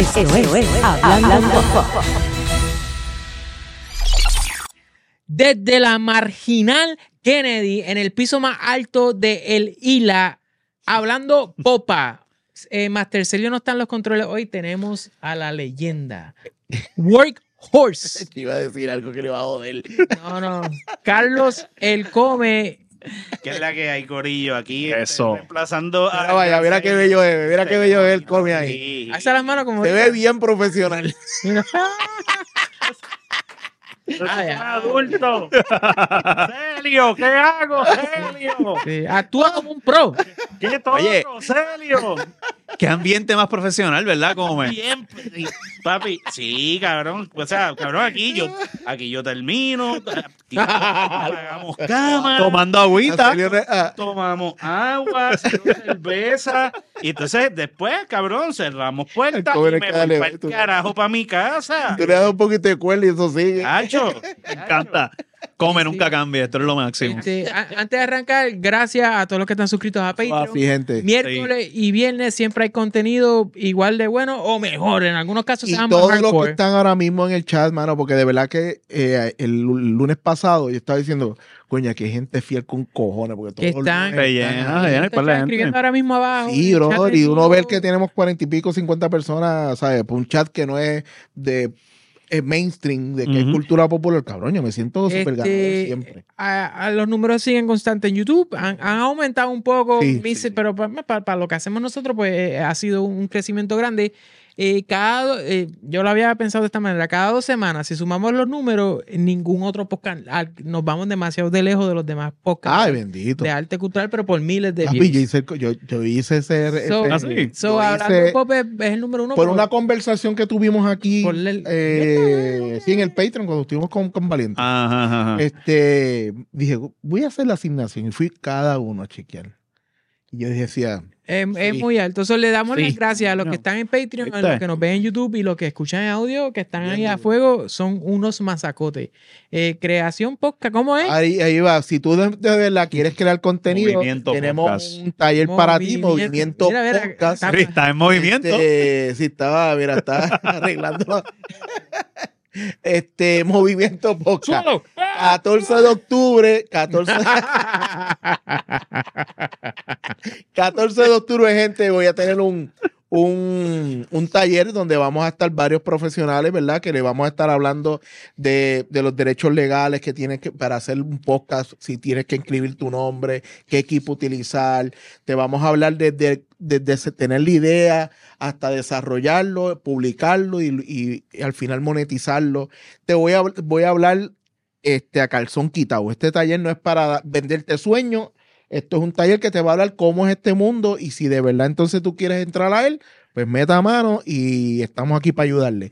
Esto es Hablando Pop. Desde la Marginal Kennedy, en el piso más alto de El Isla, hablando popa. Master Celio no está en los controles. Hoy tenemos a la leyenda Workhorse. Iba a decir algo que le va a joder. No. Carlos El Come. ¿Qué es la que hay, corillo? Aquí Eso. reemplazando a... Mira, vaya, mira qué bello es, mira qué bello es el come ahí. Sí. Alza las manos como... Se ve bien profesional. Mira. ¡Adulto! ¡Celio! ¿Qué hago, Celio? Sí, actúa como un pro. ¿Qué todo, Oye. Celio? Qué ambiente más profesional, ¿verdad? Bien, papi. Sí, cabrón. O sea, cabrón, aquí yo termino. Aquí apagamos cámara. Tomando agüita. Tomamos agua, cerveza. Y entonces, después, cabrón, cerramos puertas y me voy Dale, para el tú. carajo para mi casa. Tú le das un poquito de cuerda y eso sigue. Hacho. Me encanta. Come, nunca cambia. Esto es lo máximo. Antes de arrancar, gracias a todos los que están suscritos a Patreon. Sí, gente. Miércoles y viernes siempre hay contenido igual de bueno o mejor. En algunos casos Y se llama más todos los que hardcore. están ahora mismo en el chat, mano, porque de verdad que el lunes pasado yo estaba diciendo, coña, que hay gente fiel con cojones, porque todos los Están- lunes Rellena, Te rellena, están ¿cuál es la escribiendo gente? ahora mismo abajo. Sí, en el chat brother, de y uno Zoom. ve que tenemos 40 y pico, 50 personas, ¿sabes? Por un chat que no es de mainstream, de que es Ujú. cultura popular, cabrón, yo me siento súper ganado siempre. A los números siguen constantes en YouTube. Han aumentado un poco, Sí, sí. pero para lo que hacemos nosotros, pues ha sido un crecimiento grande. Yo lo había pensado de esta manera, cada 2 semanas, si sumamos los números, ningún otro podcast, nos vamos demasiado de lejos de los demás podcasts Ay, bendito. de arte cultural, pero por miles de Papi, views. yo hice ese So, Ah, sí. so, yo Hablando hice- Pop es el número uno. por una conversación que tuvimos aquí, Por sí, en el Patreon, cuando estuvimos con Valiente. Ajá. Dije, voy a hacer la asignación y fui cada uno a chequear. Y yo decía, Es Sí. muy alto. Entonces le damos Sí. las gracias a los No. que están en Patreon, a ¿Viste? los que nos ven en YouTube y los que escuchan en audio, que están ahí Bien, a bien. fuego, son unos masacotes. Creación podcast, ¿cómo es? ahí va, si tú de verdad quieres crear contenido, Movimiento tenemos Podcast. un taller para ti, Movimiento Mira, Podcast. está- Sí, está en movimiento. Sí, estaba arreglando. Movimiento Podcast. ¡Suelo! 14 de octubre, 14 de octubre, gente, voy a tener un taller donde vamos a estar varios profesionales, ¿verdad? Que le vamos a estar hablando de los derechos legales que tienes que, para hacer un podcast, si tienes que inscribir tu nombre, qué equipo utilizar. Te vamos a hablar desde tener la idea hasta desarrollarlo, publicarlo y al final monetizarlo. Te voy a hablar a calzón quitado. Este taller no es para venderte sueños. Esto es un taller que te va a hablar cómo es este mundo y si de verdad entonces tú quieres entrar a él, pues meta mano y estamos aquí para ayudarle.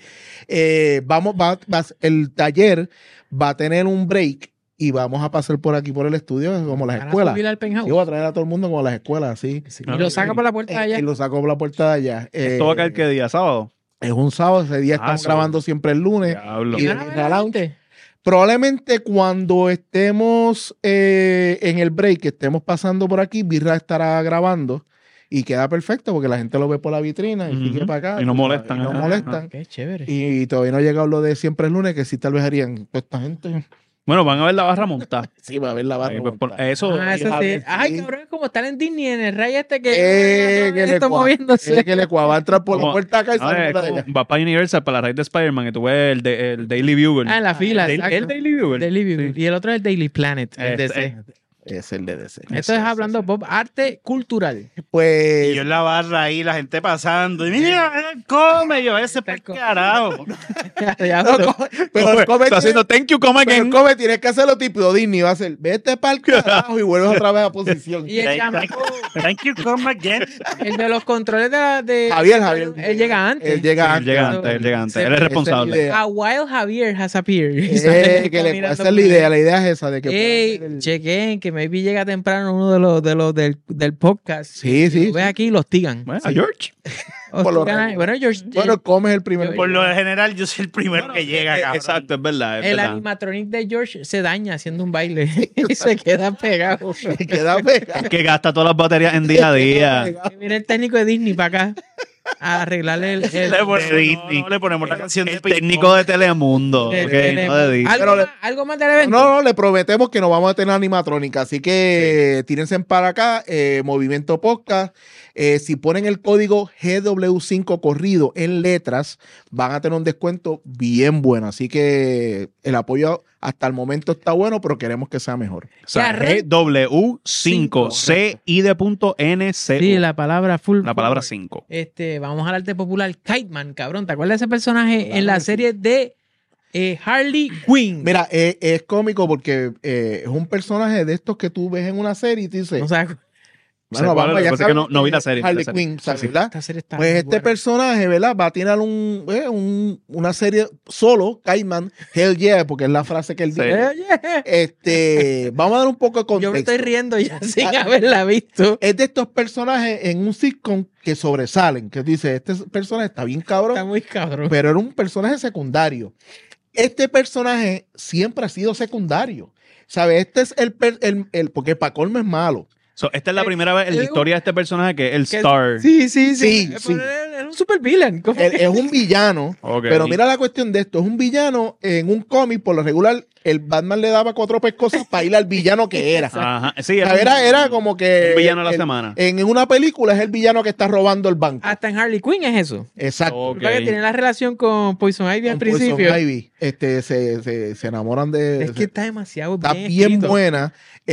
El taller va a tener un break y vamos a pasar por aquí por el estudio como las Van a escuelas. subir al penthouse. Yo voy a traer a todo el mundo como las escuelas, así. Y lo saca por la puerta de allá. Y lo saco por la puerta de allá. ¿Esto va a caer qué día? ¿Sábado? Es un sábado, ese día estamos sí. grabando siempre el lunes. Diablo. Y- ¿Van a ver a la gente? Probablemente cuando estemos en el break, que estemos pasando por aquí, Birra estará grabando y queda perfecto porque la gente lo ve por la vitrina y Ujú. sigue para acá. Y no tú sabes, molestan, y no ajá, molestan. Qué chévere. Y todavía no ha llegado lo de siempre el lunes, que sí tal vez harían toda esta gente. Bueno, van a ver la barra montada. Sí, va a ver la barra. Ahí, pues, montada. eso. Eso sí. Javier, Ay, sí. cabrón, es como estar en Disney en el rey este que que le está cua- moviéndose. que le cua- va a entrar por la Como- puerta acá y No, sale es por como- allá. va para Universal, para la raíz de Spider-Man, que tú ves el Daily Bugle. Ah, en la fila. El exacto. Daily Bugle. Daily Bugle. Sí. Y el otro es el Daily Planet. el DC. Es el de DC. Esto es hablando pop, arte cultural. Pues Y yo en la barra ahí, la gente pasando. Y mira, come. Yo, ese por carajo. Ya, no, pero- pero el come Está haciendo thank you, come pero el again. come tienes que hacerlo tipo Disney. Va a ser, vete para el carajo y vuelves otra vez a posición. y el chamaco, Thank you, come again. el de los controles de Javier. Él llega antes. Él llega Él antes. llega antes, él llega antes. Sí, Él es responsable. idea. A Wild Javier has appeared. Esa es la idea. La idea es esa de que Ey, pueda hacer el- chequen que maybe llega temprano uno de los del podcast. Sí, sí, Lo ves sí. aquí y los tigan. Bueno, a George. por lo Hostigan, regular. bueno, George, Bueno, comes el primero. Por lo general, yo soy el primero que llega, cabrón. Exacto, es verdad. Es el verdad. animatronic de George se daña haciendo un baile y se queda pegado. Queda pegado. Que gasta todas las baterías en día a día. Mira el técnico de Disney para acá. a arreglarle el Le ponemos la canción de El técnico de Telemundo. de- ok, de- no de Disney. algo más del evento. No, le prometemos que no vamos a tener animatrónica, así que tírense para acá, Movimiento Podcast. Si ponen el código GW5 corrido en letras, van a tener un descuento bien bueno. Así que el apoyo hasta el momento está bueno, pero queremos que sea mejor. O sea, GW5C I de punto NC. Sí, la palabra full. La palabra forward. 5. Vamos al arte popular. Kite Man, cabrón. ¿Te acuerdas de ese personaje en la serie de Harley Quinn? Mira, es cómico porque es un personaje de estos que tú ves en una serie y te dices, No sabes. bueno, ¿Cuál vamos, es? ya Pasa que sabes no vi la serie, Harley la serie. Quinn, ¿sabes, Sí. verdad? Esta serie está Pues muy este buena. personaje, ¿verdad? Va a tener una serie solo, Kiteman, Hell Yeah, porque es la frase que él Sí. dice. Vamos a dar un poco de Yo me contexto. estoy riendo ya sin haberla visto. Es de estos personajes en un sitcom que sobresalen, que dice, este personaje está bien cabrón, Está muy cabrón. pero era un personaje secundario. Este personaje siempre ha sido secundario. ¿Sabes? Este es porque pa' colmo es malo. So, esta es la primera vez en la historia de este personaje que es el Que- Star. Sí. Sí, Pero sí. Es un super villain. Él es un villano, Ok. pero mira la cuestión de esto, es un villano en un cómic, por lo regular, el Batman le daba 4 pescosas para ir al villano que era. Ajá. Sí, O sea, era como que un villano a la semana. en una película es el villano que está robando el banco. Hasta en Harley Quinn es eso. Exacto. Ok. Porque tiene la relación con Poison Ivy al Con Poison principio. Ivy, se enamoran de. Es que está demasiado Está bien bien escrito. buena.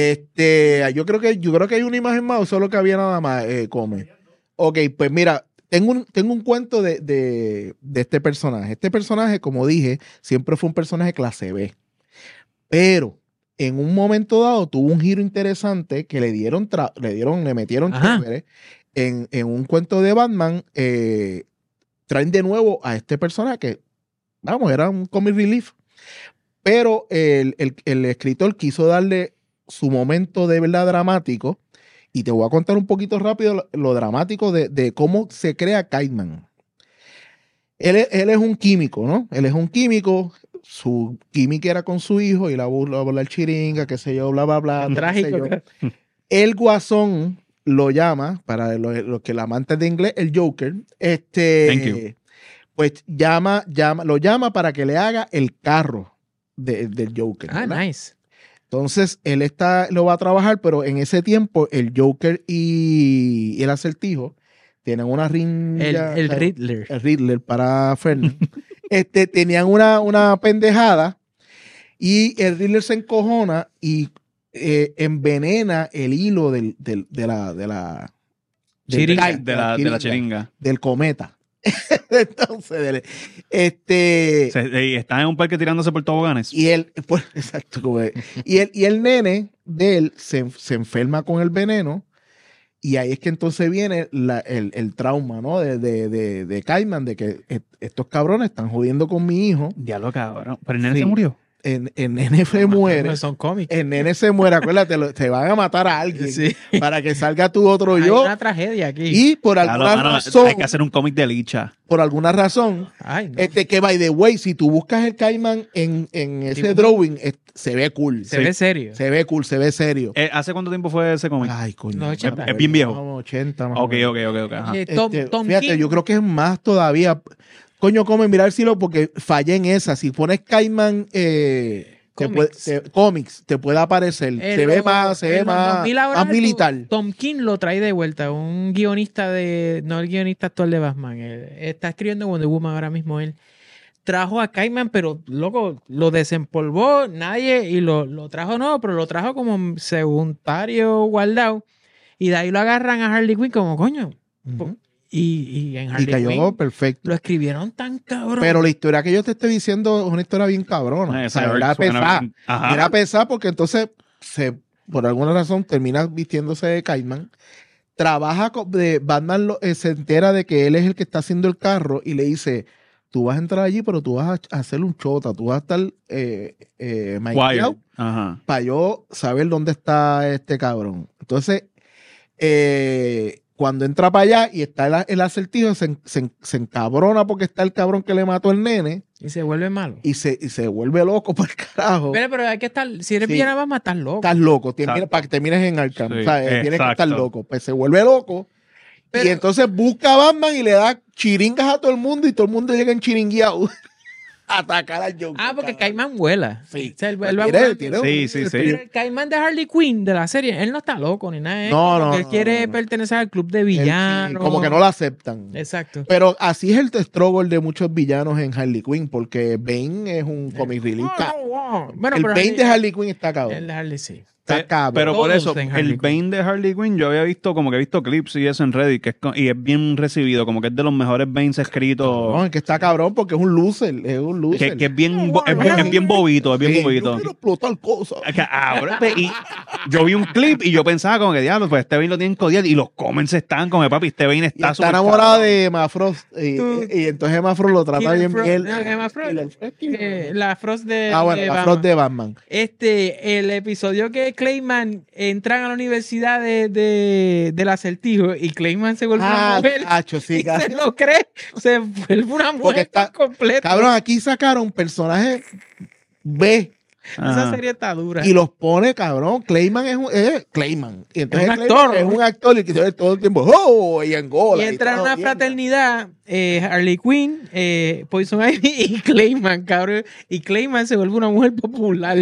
Yo creo que hay una imagen más, o solo que había nada más, come. Ok, pues mira, tengo un cuento de este personaje. Este personaje, como dije, siempre fue un personaje clase B. Pero en un momento dado tuvo un giro interesante que le metieron Ajá. chévere. En un cuento de Batman, traen de nuevo a este personaje que, vamos, era un comic relief. Pero el escritor quiso darle su momento de verdad dramático. Y te voy a contar un poquito rápido lo dramático de cómo se crea Kiteman. Él es un químico, ¿no? Él es un químico. Su química era con su hijo y la burla chiringa, qué sé yo, bla, bla, bla. qué sé Trágico. yo. El Guasón lo llama, para los que la amantes de inglés, el Joker. Thank you. Pues lo llama para que le haga el carro del Joker. Ah, ¿verdad? nice. Entonces, él lo va a trabajar, pero en ese tiempo, el Joker y el Acertijo tienen una riña. El Riddler. El Riddler para Fernan. Tenían una pendejada y el Riddler se encojona y envenena el hilo de la Chiringa. kite, De la chiringa. del cometa. Entonces, Y están en un parque tirándose por toboganes. y él, pues, exacto, y el nene de él se enferma con el veneno. Y ahí es que entonces viene el trauma, ¿no? De Kiteman, de que estos cabrones están jodiendo con mi hijo. Diablo, cabrón. Pero el nene Sí. se murió. El nene se muere. Son cómics. El nene se muere, acuérdate, te van a matar a alguien Sí. para que salga tu otro Hay yo. una tragedia aquí. Y por Diablo, alguna mano, razón, hay que hacer un cómic de licha. Ay, no. que by the way, si tú buscas el Kiteman en ese Sí. drawing, se ve cool. se ve serio. Se ve cool, se ve serio. ¿Hace cuánto tiempo fue ese cómic? Ay, coño. No, 80. Es bien viejo. Como 80 más o Ok. menos. Ajá. Tom Fíjate, King. yo creo que es más todavía. Coño, come, mirar si porque fallé en esa. Si pones Kiteman cómics, te puede aparecer. Se ve más más militar. Tom King lo trae de vuelta, un guionista no el guionista actual de Batman. Él está escribiendo Wonder Woman ahora mismo. Él trajo a Kiteman, pero loco, lo desempolvó nadie y lo trajo no, pero lo trajo como secundario guardado. Y de ahí lo agarran a Harley Quinn como coño. Ujú. Y en Y Harley cayó Quinn perfecto. lo escribieron tan cabrón. Pero la historia que yo te estoy diciendo es una historia bien cabrona. O sea, era pesada. Ajá. Era pesada porque entonces, por alguna razón, termina vistiéndose de Kiteman. Trabaja Batman se entera de que él es el que está haciendo el carro y le dice, tú vas a entrar allí, pero tú vas a hacer un chota, tú vas a estar Wired. Ajá. para yo saber dónde está este cabrón. Entonces, cuando entra para allá y está el Acertijo, se encabrona porque está el cabrón que le mató el nene y se vuelve malo. y se vuelve loco por el carajo. Pero hay que estar, si eres Sí. villano vas a matar loco. Estás loco, Exacto. para que termines en Arkham. Sí, O sea, tienes que estar exacto. loco. Pues se vuelve loco y entonces busca a Batman y le da chiringas a todo el mundo y todo el mundo llega en chiringueado a atacar al Joker. Ah, porque cabrón. Caimán vuela. Sí. O sea, él va Tiene- volando. tiene Sí, un- sí, sí. Pero el Caimán de Harley Quinn de la serie, él no está loco ni nada. No, Como no, que él no, quiere no. pertenecer al club de Él, sí, villanos. como que no lo aceptan. Exacto. Pero así es el struggle de muchos villanos en Harley Quinn, porque Bane es un comic relief. Bueno, El pero Bane de Harley Quinn está el cabrón. de Harley sí. Está cabrón. Pero por Todos eso, en Harley el Bane de Harley Quinn, yo había visto como que he visto clips y eso en Reddit, que es, y es bien recibido, como que es de los mejores Banes escritos. No, es que está cabrón porque es un loser. Es un loser. Que es bien, es bien bobito, es bien Sí, yo bobito. quiero explotar cosas. Y yo vi un clip y yo pensaba como que diablo, pues este Bane lo tienen codiado y los comments están como papi, este Bane Y está está enamorado de Emma Frost. Tú- Y entonces Emma Frost lo trata Killer bien Frost. bien. No, Emma Frost. Killer Frost, Killer. La Frost de. Ah, bueno, de la Batman. Frost de Batman. El episodio que Clayman entran a la universidad del acertijo y Clayman se vuelve una mujer. Cacho, sí, Y cacho. se lo cree, se vuelve una Porque mujer está- completa. Cabrón, aquí sacaron personajes B Esa serie está dura. y los pone, cabrón. Clayman es Clayman. Y entonces Es un Clayman actor. es un actor y que se ve todo el tiempo, ¡oh! Y Angola. Y entra en toda una la mierda. fraternidad, Harley Quinn, Poison Ivy y Clayman, cabrón. Y Clayman se vuelve una mujer popular.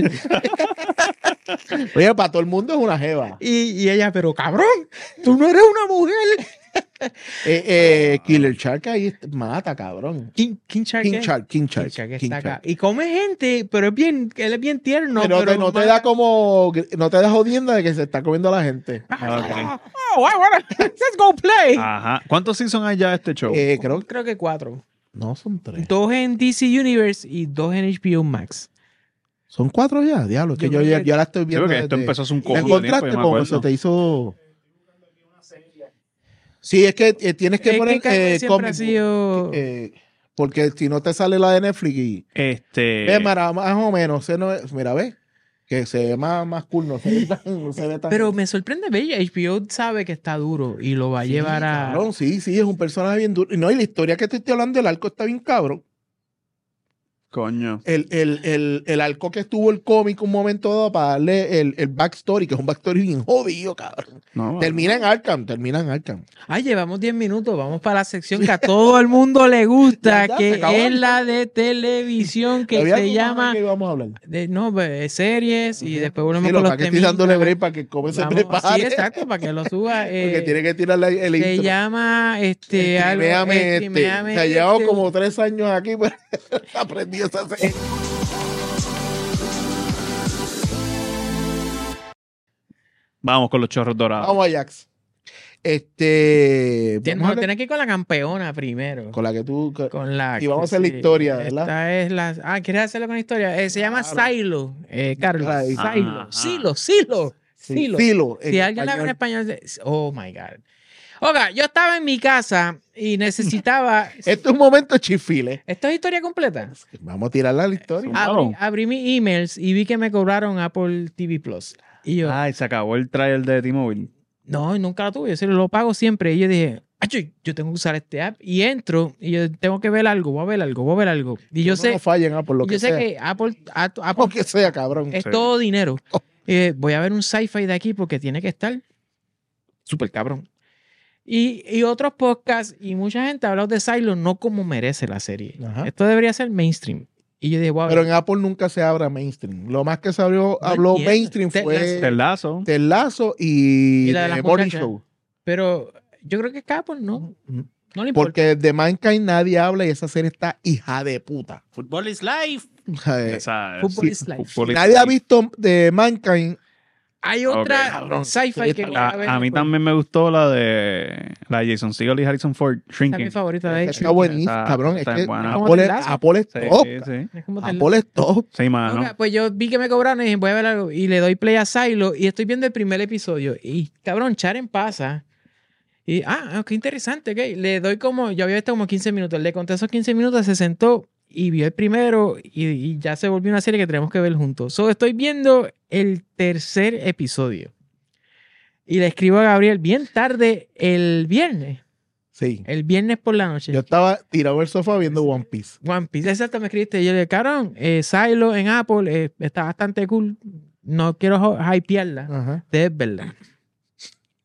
Oye, para todo el mundo es una jeva. y ella, pero cabrón, tú no eres una mujer. Killer Shark ahí mata, cabrón. King Shark. King ¿eh? Shark, King Shark. King Shark King está acá. Shark. Y come gente, pero él es bien tierno. Pero pero no te mata- da como, no te da jodienda de que se está comiendo a la gente. Oh, let's go play. Ajá. ¿Cuántos seasons hay ya de este show? Creo que 4. no son 3. 2 en DC Universe y 2 en HBO Max. Son 4 ya, diablo. Es que Yo yo, creo ya, que- ya la estoy Yo viendo. creo que esto desde- empezó hace un ¿La cojón de tiempo, encontraste yo me como acuerdo. se te hizo? Sí, es que tienes que Es poner Carmen siempre comic ha book, sido... porque si no te sale la de Netflix y ve, mira, más o menos, mira, ve, que se ve más cool, no se ve no se ve tan. Pero me sorprende ver, HBO sabe que está duro y lo va a Sí, llevar a... cabrón, sí, es un personaje bien duro. Y no, y la historia que te estoy hablando del arco está bien cabrón. Coño. El arco que estuvo el cómic un momento dado para darle el backstory, que es un backstory bien jodido, cabrón. No, Termina en Arkham. Ay, llevamos 10 minutos, vamos para la sección que a todo el mundo le gusta, Ya, se que acabó. es la de televisión, que ¿Había se algo más llama... que íbamos a hablar? Series, y después volvemos Sí, con lo los para que estoy temitas. dándole break para que come se Vamos- prepare. Sí, exacto, para que lo suba. Porque tiene que tirar el Se intro. llama algo, Streameame Streameame Se ha llevado este. como 3 años aquí, pero aprendí esa serie. Vamos con los chorros dorados. Vamos a Jax. No, tienes que ir con la campeona primero. con la que tú. Con la Y vamos a hacer la historia, ¿verdad? Esta es la. ¿Quieres hacerlo con la historia? Se llama Claro. Silo, Carlos. Ay, Silo. ajá. Silo. Filo. Si alguien la ve en español, oh my God. Oiga, yo estaba en mi casa y necesitaba. Esto es un momento chifile. ¿Esto es historia completa? Vamos a tirarla a la historia. Abrí mis emails y vi que me cobraron Apple TV Plus. Y yo, Ay, se acabó el trial de T-Mobile. no, nunca lo tuve. Yo se lo pago siempre. Y yo dije, yo tengo que usar este app. Y entro y yo tengo que ver algo, voy a ver algo. Y yo sé, No fallen, por lo que yo sé sea. que Apple Lo que sea, cabrón. es Sí. todo dinero. Voy a ver un sci-fi de aquí porque tiene que estar súper cabrón. Y otros podcasts y mucha gente ha hablado de Silo no como merece la serie. Ajá. Esto debería ser mainstream. Y yo dije, wow. Pero en Apple nunca se habla mainstream. Lo más que se habló entiendo. mainstream fue Ted Lasso. Ted Lasso y Y la de las The Morning muchachas. Show. Pero yo creo que Apple no le importa. Porque de Mankind nadie habla y esa serie está hija de puta. Football is life. Esa, Fútbol is life. fútbol is Nadie ha life. visto de Mankind. Hay otra cabrón. sci-fi que voy a ver. A mí también me gustó la de Jason Segel y Harrison Ford, Esa es Shrinking. mi favorita de Está hecho. buenísimo, Esa- cabrón. Es está que buena. Como Apple, Ted Lasso. Apple es Sí, top. sí. Es como Ted Apple es top. Sí, mano. Ok, pues yo vi que me cobraron y dije, voy a ver algo. Y le doy play a Silo y estoy viendo el primer episodio. Y cabrón, Charen pasa. Y, qué interesante. Okay. Le doy como, yo había visto como 15 minutos. Le conté esos 15 minutos, se sentó y vio el primero y ya se volvió una serie que tenemos que ver juntos. So, estoy viendo el tercer episodio. Y le escribo a Gabriel bien tarde el viernes. Sí. El viernes por la noche. Yo estaba tirado en el sofá viendo One Piece. One Piece, exacto, me escribiste. Y yo le dije, cabrón, Silo en Apple está bastante cool. No quiero hypearla. Ajá. Es verdad.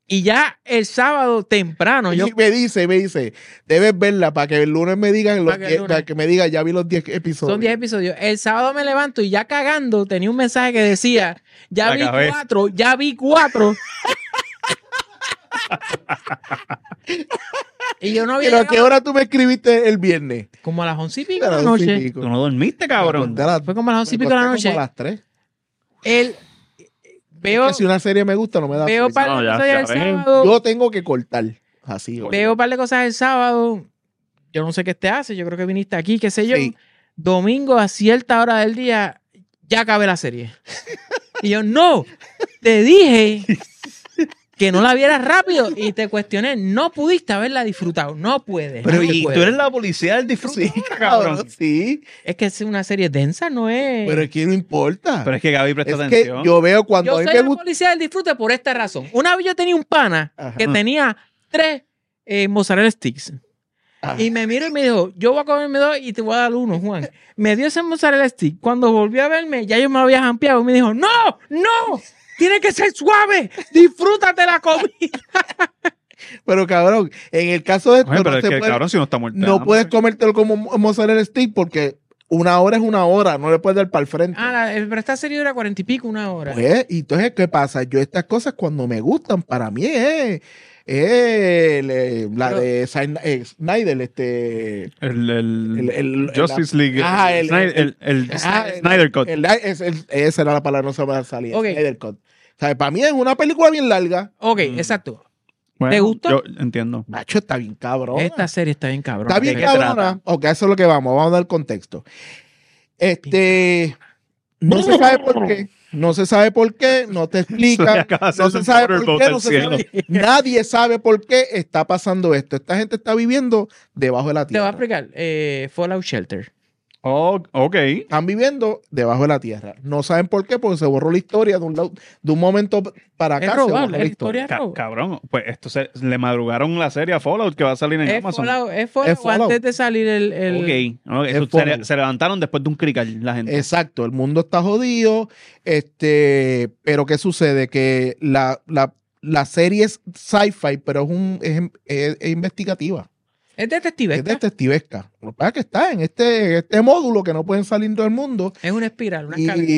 Y ya el sábado temprano, yo Y me dice, debes verla para que el lunes me digan, para que me diga, ya vi los 10 episodios. son 10 episodios. El sábado me levanto y ya cagando tenía un mensaje que decía, ya La vi cabeza. 4, ya vi 4. Y yo no había ¿Pero a qué llegado hora tú me escribiste el viernes? como a las 11 y pico A de la las 11 y noche. pico. Tú no dormiste, cabrón. Fue como a las 11 y pico de la noche. Como a las 3. Veo, Que si una serie me gusta, no me da veo sueño. par de No, ya- cosas ya el ves. sábado. Yo tengo que cortar. Así. oye. Veo un par de cosas el sábado. Yo no sé qué te hace. Yo creo que viniste aquí, qué sé yo. Sí. Domingo a cierta hora del día, ya acabé la serie. Y yo, no, te dije que no la vieras rápido y te cuestioné. No pudiste haberla disfrutado. No puedes. Pero no se y puede. tú eres la policía del disfrute, cabrón. Sí. Es que es una serie densa, no es. Pero es que no importa. Pero es que Gaby presta es atención. que yo veo cuando Yo a mí soy me la gusta. policía del disfrute por esta razón. Una vez yo tenía un pana Ajá. que tenía 3 mozzarella sticks. Ah. Y me miró y me dijo, yo voy a comerme 2 y te voy a dar 1, Juan. Me dio ese mozzarella stick. Cuando volvió a verme, ya yo me lo había jampeado. Y me dijo, no, tiene que ser suave. Disfrútate la comida. Pero cabrón, en el caso de esto, Oye, pero no, es se que, puede- cabrón, si no está muerto. no puedes comértelo como mozzarella stick porque una hora es una hora, no le puedes dar para el frente. Pero esta serie dura 40 y pico, 1 hora. Pues, y entonces, ¿qué pasa? Yo estas cosas cuando me gustan, para mí la Pero- de Snyder, Justice League. Ajá, Snyder Cut. esa era la palabra, no se me va a salir. Ok. Snyder Cut. O sea, para mí es una película bien larga. Ok, exacto. Bueno, ¿Te gustó? Yo entiendo. Macho, está bien cabrón. Esta serie está bien cabrón. Está bien ¿De qué cabrona. trata? Ok, eso es lo que vamos a dar contexto. No se sabe por qué. No se sabe por qué, no te explica. Acaba de No hacer se sabe un por qué, no del se cielo. sabe. Nadie sabe por qué está pasando esto. Esta gente está viviendo debajo de la Te voy a tierra. explicar. Fallout Shelter. Oh, ok. Están viviendo debajo de la tierra. No saben por qué, porque se borró la historia de un momento para acá. Es se borró robable. la La historia es robable. Cabrón, pues esto le madrugaron la serie a Fallout que va a salir en Es Amazon. Fallout Fallout. antes de salir el Ok. Es Se, Fallout. se levantaron después de un crical la gente. Exacto, el mundo está jodido. Pero ¿qué sucede? Que la serie es sci-fi, pero es investigativa. Es detective. Es detectivesca. Lo que pasa es que está en este módulo que no pueden salir todo el mundo. Es una espiral, una escalera.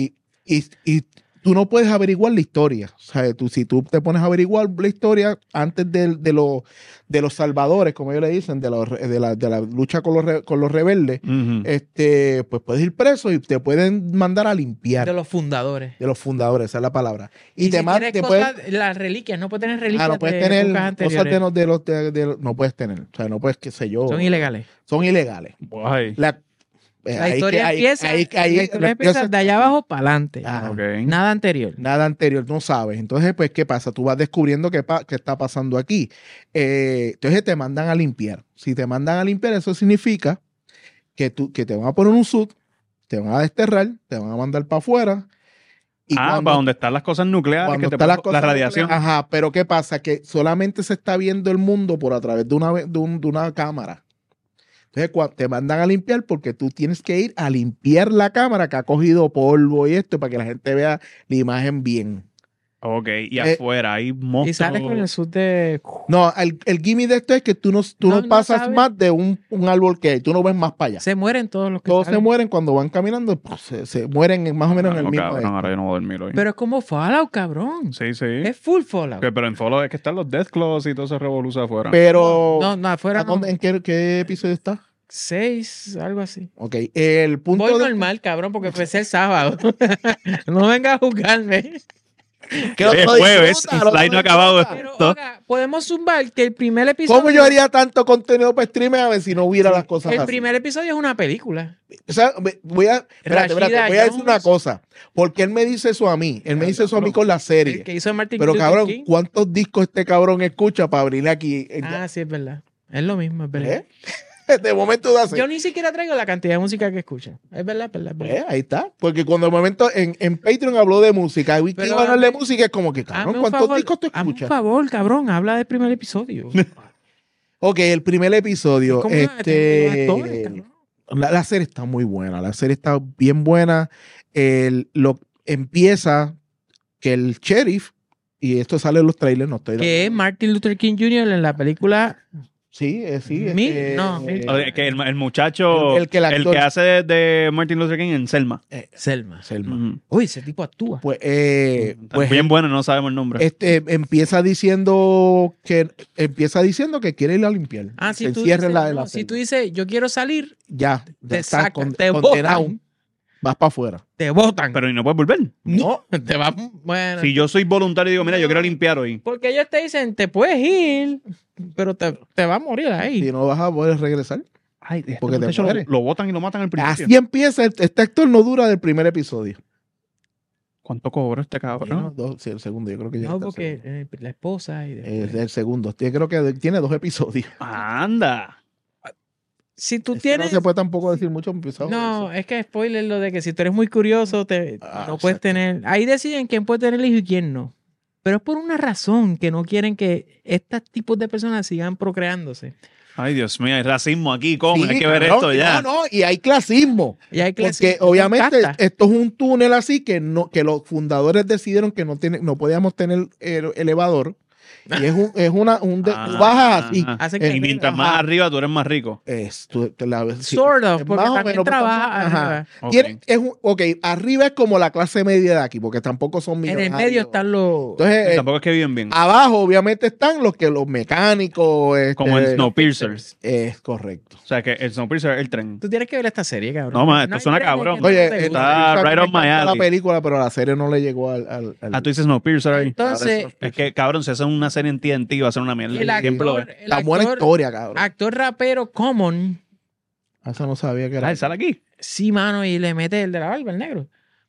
Y tú no puedes averiguar la historia. O sea, si tú te pones a averiguar la historia antes de los salvadores, como ellos le dicen, de la lucha con los rebeldes, Ujú. pues puedes ir preso y te pueden mandar a limpiar. De los fundadores. De los fundadores, esa es la palabra. Y, Y te si tienes te cosas, pueden... las reliquias, no puedes tener reliquias no puedes de tener épocas cosas anteriores. no puedes tener. O sea, no puedes, qué sé yo. Son ilegales. Son ilegales. Guay. La historia empieza, la historia empieza de allá abajo para adelante. Ajá. Ok. Nada anterior. Nada anterior, no sabes. Entonces, pues, ¿qué pasa? Tú vas descubriendo qué está pasando aquí. Entonces te mandan a limpiar. Si te mandan a limpiar, eso significa que te van a poner un suit, te van a desterrar, te van a mandar para afuera. Y Para donde están las cosas nucleares, cuando que te está las la cosas radiación. nucleares. Ajá, pero ¿qué pasa? Que solamente se está viendo el mundo por a través de una cámara. Entonces, te mandan a limpiar porque tú tienes que ir a limpiar la cámara que ha cogido polvo y esto para que la gente vea la imagen bien. Ok, y afuera hay Y monstruos. sales con el sud de... No, el gimme de esto es que tú no No pasas sabes. más de un árbol que hay, tú no ves más para allá. Se mueren todos los que Todos se salen. mueren cuando van caminando, pues, se mueren más o menos en el No, mismo. cabrón, ahora yo no voy a dormir hoy. Pero es como Fallout, cabrón. Sí, sí. Es full Fallout. Pero en Fallout es que están los Deathclaws y todo ese revolución afuera. Pero, No, afuera ¿a no. dónde- ¿en qué episodio está? 6, algo así. Ok, el punto Voy de- normal, cabrón, porque fue el sábado. No venga a juzgarme. que Es lo jueves, disfruta, Sly no ha acabado. Pero, Esto. oiga, podemos zumbar que el primer episodio... ¿Cómo yo haría tanto contenido para streamer a ver si no hubiera las cosas El así? primer episodio es una película. O sea, voy a Rashida voy a decir Jones. una cosa. Porque él me dice eso a mí. Él me dice eso a mí con la El serie. que hizo Martin Pero Luther cabrón, King. ¿cuántos discos este cabrón escucha para abrir aquí? Ah, sí, es verdad. Es lo mismo, es verdad. ¿Eh? De momento da Yo ni siquiera traigo la cantidad de música que escucha. Es verdad, es verdad. Es verdad. Ahí está. Porque cuando de momento en Patreon habló de música, y Pero iba a hablar de hazme- música, es como que, cabrón, Hazme un ¿cuántos favor, discos tú hazme un escuchas? favor, cabrón, habla del primer episodio. Ok, el primer episodio. Es como los actores, cabrón. La serie está muy buena. La serie está bien buena. Empieza que el sheriff Y esto sale en los trailers, no estoy... Que es Martin Luther King Jr. en la película. Sí, sí. No, Que el muchacho, el que el actor- que hace de Martin Luther King en Selma. Selma. Selma. Ujú. Uy, ese tipo actúa. Pues, Está pues bien bueno, no sabemos el nombre. empieza diciendo que quiere ir a limpiar. Ah, Se si tú, encierra dices, en la no, si celda. tú dices, yo quiero salir, Ya te estás sacan, te condenado, botan. vas para afuera. te botan. Pero ¿y no puedes volver? no, te vas. Bueno. Si yo soy voluntario y digo, mira, yo No. quiero limpiar hoy. Porque ellos te dicen, te puedes ir, pero te vas a morir ahí. Y no vas a poder regresar. Ay, Porque te muchacho mueres. lo botan y lo matan al principio. Así empieza. Este actor no dura del primer episodio. ¿Cuánto cobró este cabrón? Sí, el segundo, yo creo que ya No, está el porque segundo. la esposa y después- Es el segundo. Yo creo que tiene 2 episodios. Anda. Si tú Es que tienes... no se puede tampoco decir mucho episodios. No, es que spoiler lo de que si tú eres muy curioso, no puedes exacto. tener... Ahí deciden quién puede tener hijo y quién no. Pero es por una razón que no quieren que estos tipos de personas sigan procreándose. Ay, Dios mío, hay racismo aquí. ¿Cómo? Sí, Hay que ver cabrón, esto ya. No, y hay clasismo. Y hay que Porque obviamente esto es un túnel así que los fundadores decidieron que no podíamos tener elevador. Y es tú bajas así. Ajá. Hacen Y que- mientras más Ajá. arriba, tú eres más rico. Sí, Sort of, porque más o también menos, trabaja ajá. arriba. Ok. Ok, arriba es como la clase media de aquí, porque tampoco son En millonarios. el medio están los... Entonces, Tampoco es que viven bien. abajo obviamente están los mecánicos. Como el Snowpiercer. Es correcto. O sea, que el Snowpiercer es el tren. Tú tienes que ver esta serie, cabrón. No, man, esto hay suena trenes cabrón. que no Oye, te gusten. está me right on my encanta la alley. película, pero la serie no le llegó al Ah, tú dices Snowpiercer ahí. Entonces, Es que, cabrón, si hacen una serie en TNT, va a ser una mierda. el Siempre lo actor, es. el la buena actor, historia, cabrón. actor rapero Common, Eso no sabía que era. Ah, él sale aquí. sí, mano, y le mete el de la barba, el negro.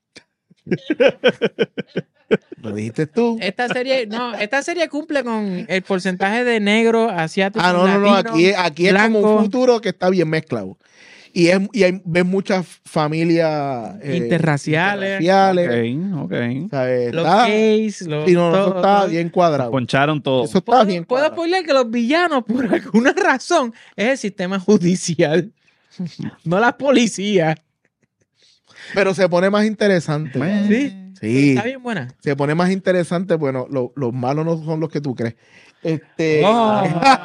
Lo dijiste tú. Esta serie cumple con el porcentaje de negro, asiático, No. latino, Aquí es como blanco. un futuro que está bien mezclado. Y ves muchas familias Interraciales. Ok. ¿sabes? los Está- gays, los... y no, eso todo. está bien cuadrado. Poncharon todo. Eso está ¿Puedo, bien puedo cuadrado. spoiler que los villanos, por alguna razón, es el sistema judicial, no la policía. Pero se pone más interesante. Sí. Sí. Está bien buena. Se pone más interesante. Bueno, los malos no son los que tú crees. Oh.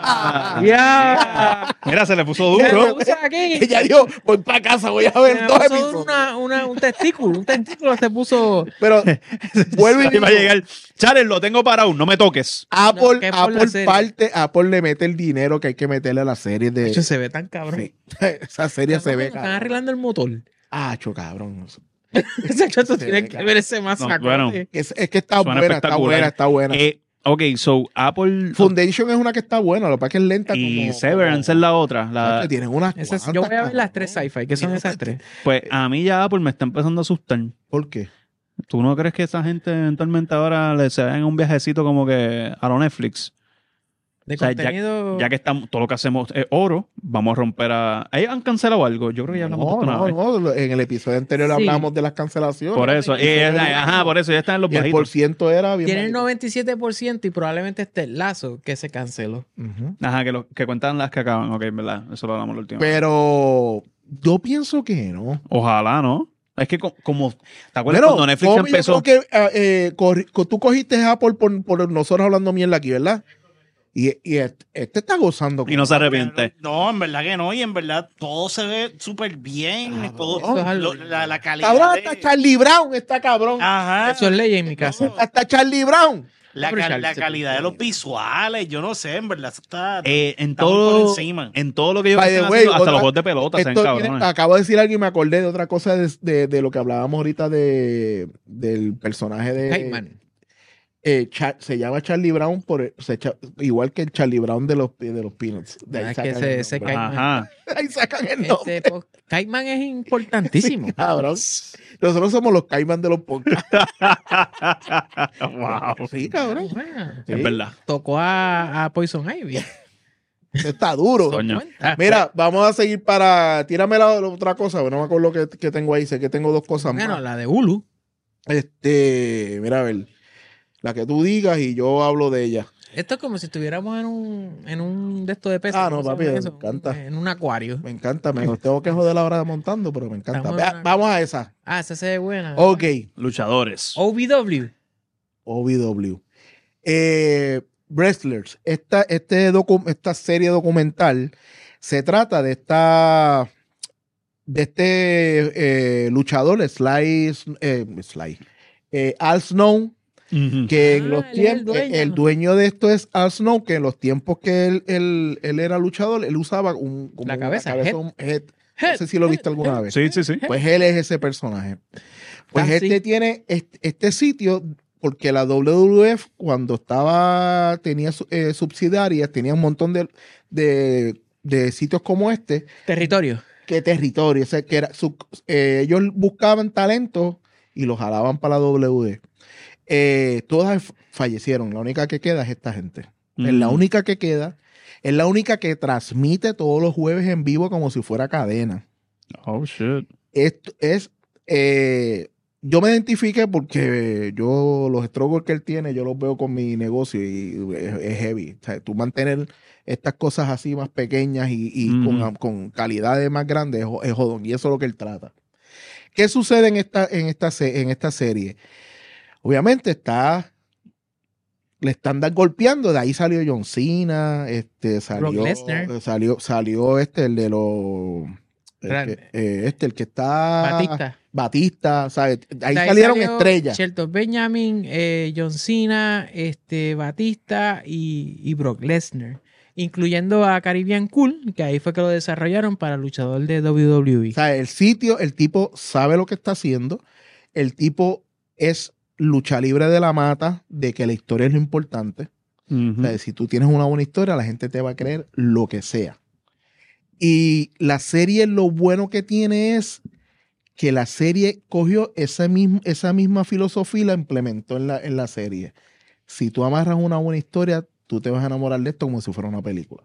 Ya. Mira, se le puso ¿Qué duro. le puso aquí? Ella dijo, voy para casa, voy a ver Se 2 puso episodios. un testículo se puso. Pero vuelve y Ahí va a digo, llegar. Charles, lo tengo parado, no me toques. Apple, No, que es por la Apple serie. Apple le mete el dinero que hay que meterle a la serie de... Hecho, se ve tan cabrón. Sí. Esa serie se ve, Están cabrón. arreglando el motor. Cabrón. Ese chato Se tiene ve, que cabrón. ver ese masacre. bueno. Es que está Suena buena, está espectacular. buena, está buena. Ok, so Apple Foundation es una que está buena, lo que pasa es que es lenta y como... Severance es la otra. Chacho, tienen unas Esas- yo cuantas, voy a ver las cabrón. 3 sci-fi, que son esas 3. Pues a mí ya Apple me está empezando a asustar. ¿Por qué? ¿Tú no crees que esa gente eventualmente ahora se vayan un viajecito como que a lo Netflix? De O sea, contenido. Ya que estamos, todo lo que hacemos es oro, vamos a romper a... ¿Ellos han cancelado algo? Yo creo que ya hablamos de esto una vez. No, en el episodio anterior Sí. hablamos de las cancelaciones. Por eso. Por eso ya están en los Y el bajitos. porciento era bien... Tiene el bajito. 97% y probablemente este lazo que se canceló. Ujú. Ajá, que cuentan las que acaban. Ok, verdad. Eso lo hablamos la última vez. Pero yo pienso que no. Ojalá, ¿no? Es que como... ¿Te acuerdas Bueno, cuando Netflix ¿cómo yo empezó? creo que tú cogiste Apple por nosotros hablando mierda aquí, ¿verdad? Y este está gozando. Y no se arrepiente. No, en verdad que no. Y en verdad todo se ve súper bien. Todo, eso es algo- la calidad. Cabrón, de- hasta Charlie Brown está cabrón. Ajá. Eso es ley en mi casa. Hasta Charlie Brown. La, Pero cal- Charlie la se calidad de puso los visuales, yo no sé, en verdad, eso está... En estamos por todo, encima. en todo lo que yo By the están way, haciendo, hasta otra- los juegos de pelota sean Esto cabrones. acabo de decir algo y me acordé de otra cosa de lo que hablábamos ahorita del personaje de... Caveman. Se llama Charlie Brown igual que el Charlie Brown de los Peanuts. De ahí Ah, es que sacan el ese nombre. Caveman. Ajá. Ahí sacan el nombre. Caveman es importantísimo. Cabrón. Nosotros somos los Cayman de los podcasts. Wow. Sí, cabrón. Bueno, Sí. Es verdad. tocó a Poison Ivy. Está duro. Coño. Mira, vamos a seguir tírame la otra cosa, no me acuerdo que tengo ahí, sé que tengo 2 cosas Bueno, más. la de Hulu. Mira, a ver, la que tú digas y yo hablo de ella. Esto es como si estuviéramos en un de estos de peces. Ah, no, ¿cómo se papi, llama me eso? encanta. En un acuario. Me encanta, me tengo que joder la hora de montando, pero me encanta. Estamos en una- Vamos a esa. Ah, esa se ve buena. Ok, Luchadores. OVW. OVW. Wrestlers. Esta serie documental se trata de este luchador, Al Snow, que en los él es el tiempos, dueño. el dueño de esto es Al Snow, que en los tiempos que él era luchador, él usaba como La cabeza, un head. No sé si lo viste alguna vez. Sí, sí, sí. Pues él es ese personaje. Pues Ah, sí. este tiene este sitio, porque la WWF cuando tenía subsidiarias, tenía un montón de sitios como este, Territorio. que territorio, o sea, que ellos buscaban talentos y los jalaban para la WWE. Todas fallecieron, la única que queda es esta gente. Es la única que queda, es la única que transmite todos los jueves en vivo como si fuera cadena. Oh, shit. Esto es, yo me identifiqué porque los struggles que él tiene, yo los veo con mi negocio y es heavy. O sea, tú mantener estas cosas así más pequeñas y con calidades más grandes es jodón, y eso es lo que él trata. ¿Qué sucede en esta serie? Obviamente le están golpeando, de ahí salió John Cena, Brock Lesnar. salió el de los el que está Batista, ¿sabes? Ahí De ahí salieron salió estrellas. Shelton Benjamin, John Cena, Batista y Brock Lesnar, incluyendo a Caribbean Cool, que ahí fue que lo desarrollaron para luchador de WWE. O sea, el tipo sabe lo que está haciendo, el tipo es lucha libre de la mata, de que la historia es lo importante. O sea, si tú tienes una buena historia, la gente te va a creer lo que sea. Y la serie, lo bueno que tiene es que la serie cogió esa misma filosofía y la implementó en la serie. Si tú amarras una buena historia, tú te vas a enamorar de esto como si fuera una película.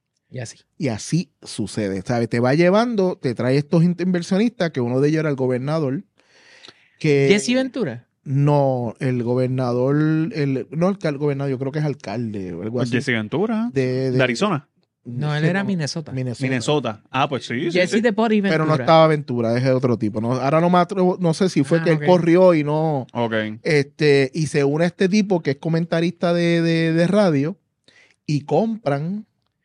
Y así sucede. ¿Sabes? Te va llevando, te trae estos inversionistas, que uno de ellos era el gobernador. Jesse Ventura. No, el gobernador, el gobernador, yo creo que es alcalde o algo así. Jesse Ventura. De Arizona. No, él era Minnesota. Minnesota. Ah, pues sí. Jesse de Body Ventura. Pero no estaba Ventura, es de otro tipo. No, ahora no sé si fue que ok. él corrió y no. Ok. Y se une a este tipo que es comentarista de radio y compran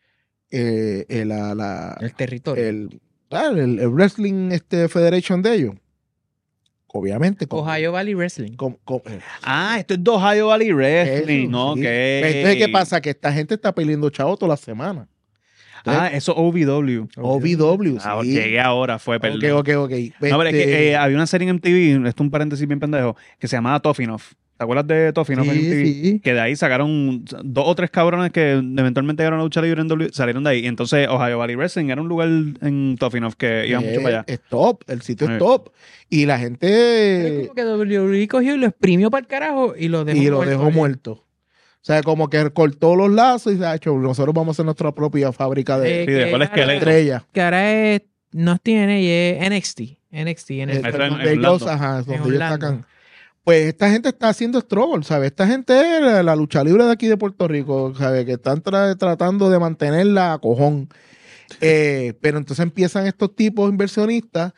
El territorio. el Wrestling Federation de ellos. Obviamente. Ohio Valley Wrestling. Esto es de Ohio Valley Wrestling. Eso, Ok. sí. Entonces, ¿qué pasa? Que esta gente está peleando chavo toda la semana. Eso es OVW. OVW, Ah, sí. llegué ahora, fue perdón. Ok. No, pero es que había una serie en MTV, esto es un paréntesis bien pendejo, que se llamaba Toffinoff. ¿Te acuerdas de Toffinoff en MTV? Sí. Que de ahí sacaron 2 o 3 cabrones que eventualmente llegaron a lucha libre en W, salieron de ahí. Y entonces Ohio Valley Wrestling era un lugar en Toffinoff que iba mucho para allá. Es top, el sitio es Sí. top. Y la Pero es gente... como que WWE cogió y lo exprimió para el carajo y lo dejó muerto. O sea, como que cortó los lazos y se ha hecho, nosotros vamos a hacer nuestra propia fábrica de Sí, dejó el esqueleto. estrellas. Que ahora nos tiene y es NXT. NXT. Eso en Donde ellos, Orlando. donde ellos Orlando. sacan. Pues esta gente está haciendo struggle, ¿sabes? Esta gente es la lucha libre de aquí de Puerto Rico, ¿sabes? Que están tratando de mantenerla a cojón. Pero entonces empiezan estos tipos inversionistas,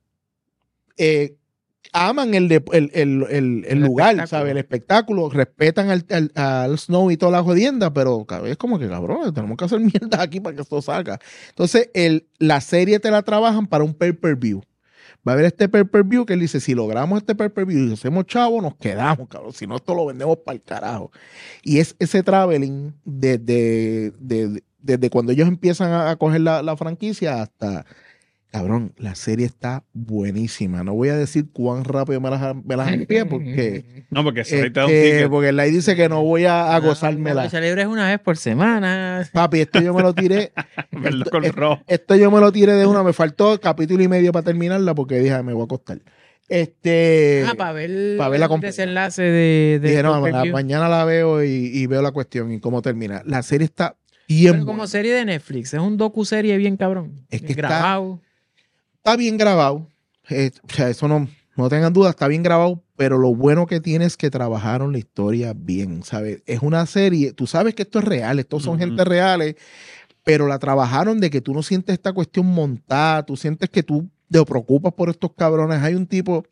aman el lugar, espectáculo. ¿sabes? El espectáculo, respetan al Snow y toda la jodienda, pero es como que, cabrón, tenemos que hacer mierda aquí para que esto salga. Entonces, la serie te la trabajan para un pay-per-view. Va a haber este pay-per-view que él dice, si logramos este pay-per-view y hacemos chavo, nos quedamos, cabrón. Si no, esto lo vendemos para el carajo. Y es ese traveling desde cuando ellos empiezan a coger la franquicia hasta... Cabrón, la serie está buenísima. No voy a decir cuán rápido me las envíe porque... No, porque si ahí te da un ticket. porque él ahí dice que no voy a La gozármela. lucha libre es una vez por semana. Papi, esto yo me lo tiré... Verlo con rojo. Esto yo me lo tiré de una, me faltó capítulo y medio para terminarla porque dije, me voy a acostar. Para ver la el completa. desenlace de Dije, no, pay-per-view. mañana la veo y veo la cuestión y cómo termina. La serie está bien Pero como buena. serie de Netflix, es un docu-serie bien cabrón. Es que bien está- grabado. Está bien grabado. O sea, eso no tengan duda, está bien grabado, pero lo bueno que tiene es que trabajaron la historia bien, ¿sabes? Es una serie, tú sabes que esto es real, estos son Ujú. gente reales, pero la trabajaron de que tú no sientes esta cuestión montada, tú sientes que tú te preocupas por estos cabrones. Hay un tipo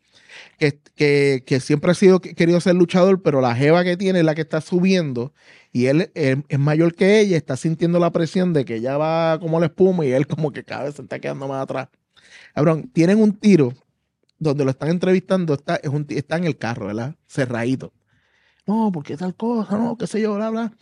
que siempre ha sido querido ser luchador, pero la jeva que tiene es la que está subiendo y él es mayor que ella, está sintiendo la presión de que ella va como la espuma y él como que cada vez se está quedando más atrás. Cabrón, tienen un tiro donde lo están entrevistando, está en el carro, ¿verdad? Cerradito. No, porque tal cosa, no, qué sé yo, bla, bla.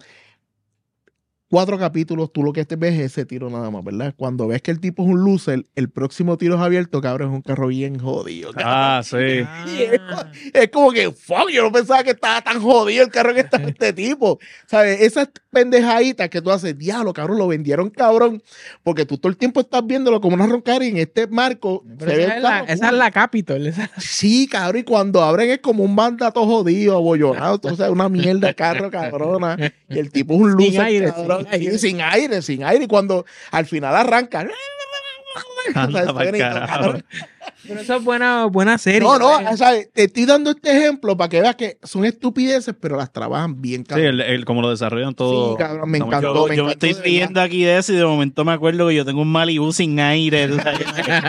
4 capítulos, tú lo que te ves es ese tiro nada más, ¿verdad? Cuando ves que el tipo es un loser, el próximo tiro es abierto, cabrón, es un carro bien jodido. Ah, sí. Es como que, fuck, yo no pensaba que estaba tan jodido el carro que está este tipo. ¿Sabes? Esas pendejaditas que tú haces, diablo, cabrón, lo vendieron, cabrón, porque tú todo el tiempo estás viéndolo como una roncara y en este marco Pero se ve esa, el es la, carro, esa es la Capitol. Esa- Sí, cabrón, y cuando abren es como un mandato jodido, abollonado, o sea, una mierda de carro, cabrona, y el tipo es un Sin loser, aire, cabrón, sin aire. sí, sin aire, y cuando al final arranca, Anda o sea, pa'l suena y todo, carajo. cabrón. Pero eso es buena serie. No, ¿sabes? Te estoy dando este ejemplo para que veas que son estupideces, pero las trabajan bien, Sí, cabrón. como lo desarrollan todo. Sí, cabrón, me está muy encantó. cabrón. Yo me estoy de verdad. riendo aquí de eso y de momento me acuerdo que yo tengo un Malibu sin aire. ¿tú sabes?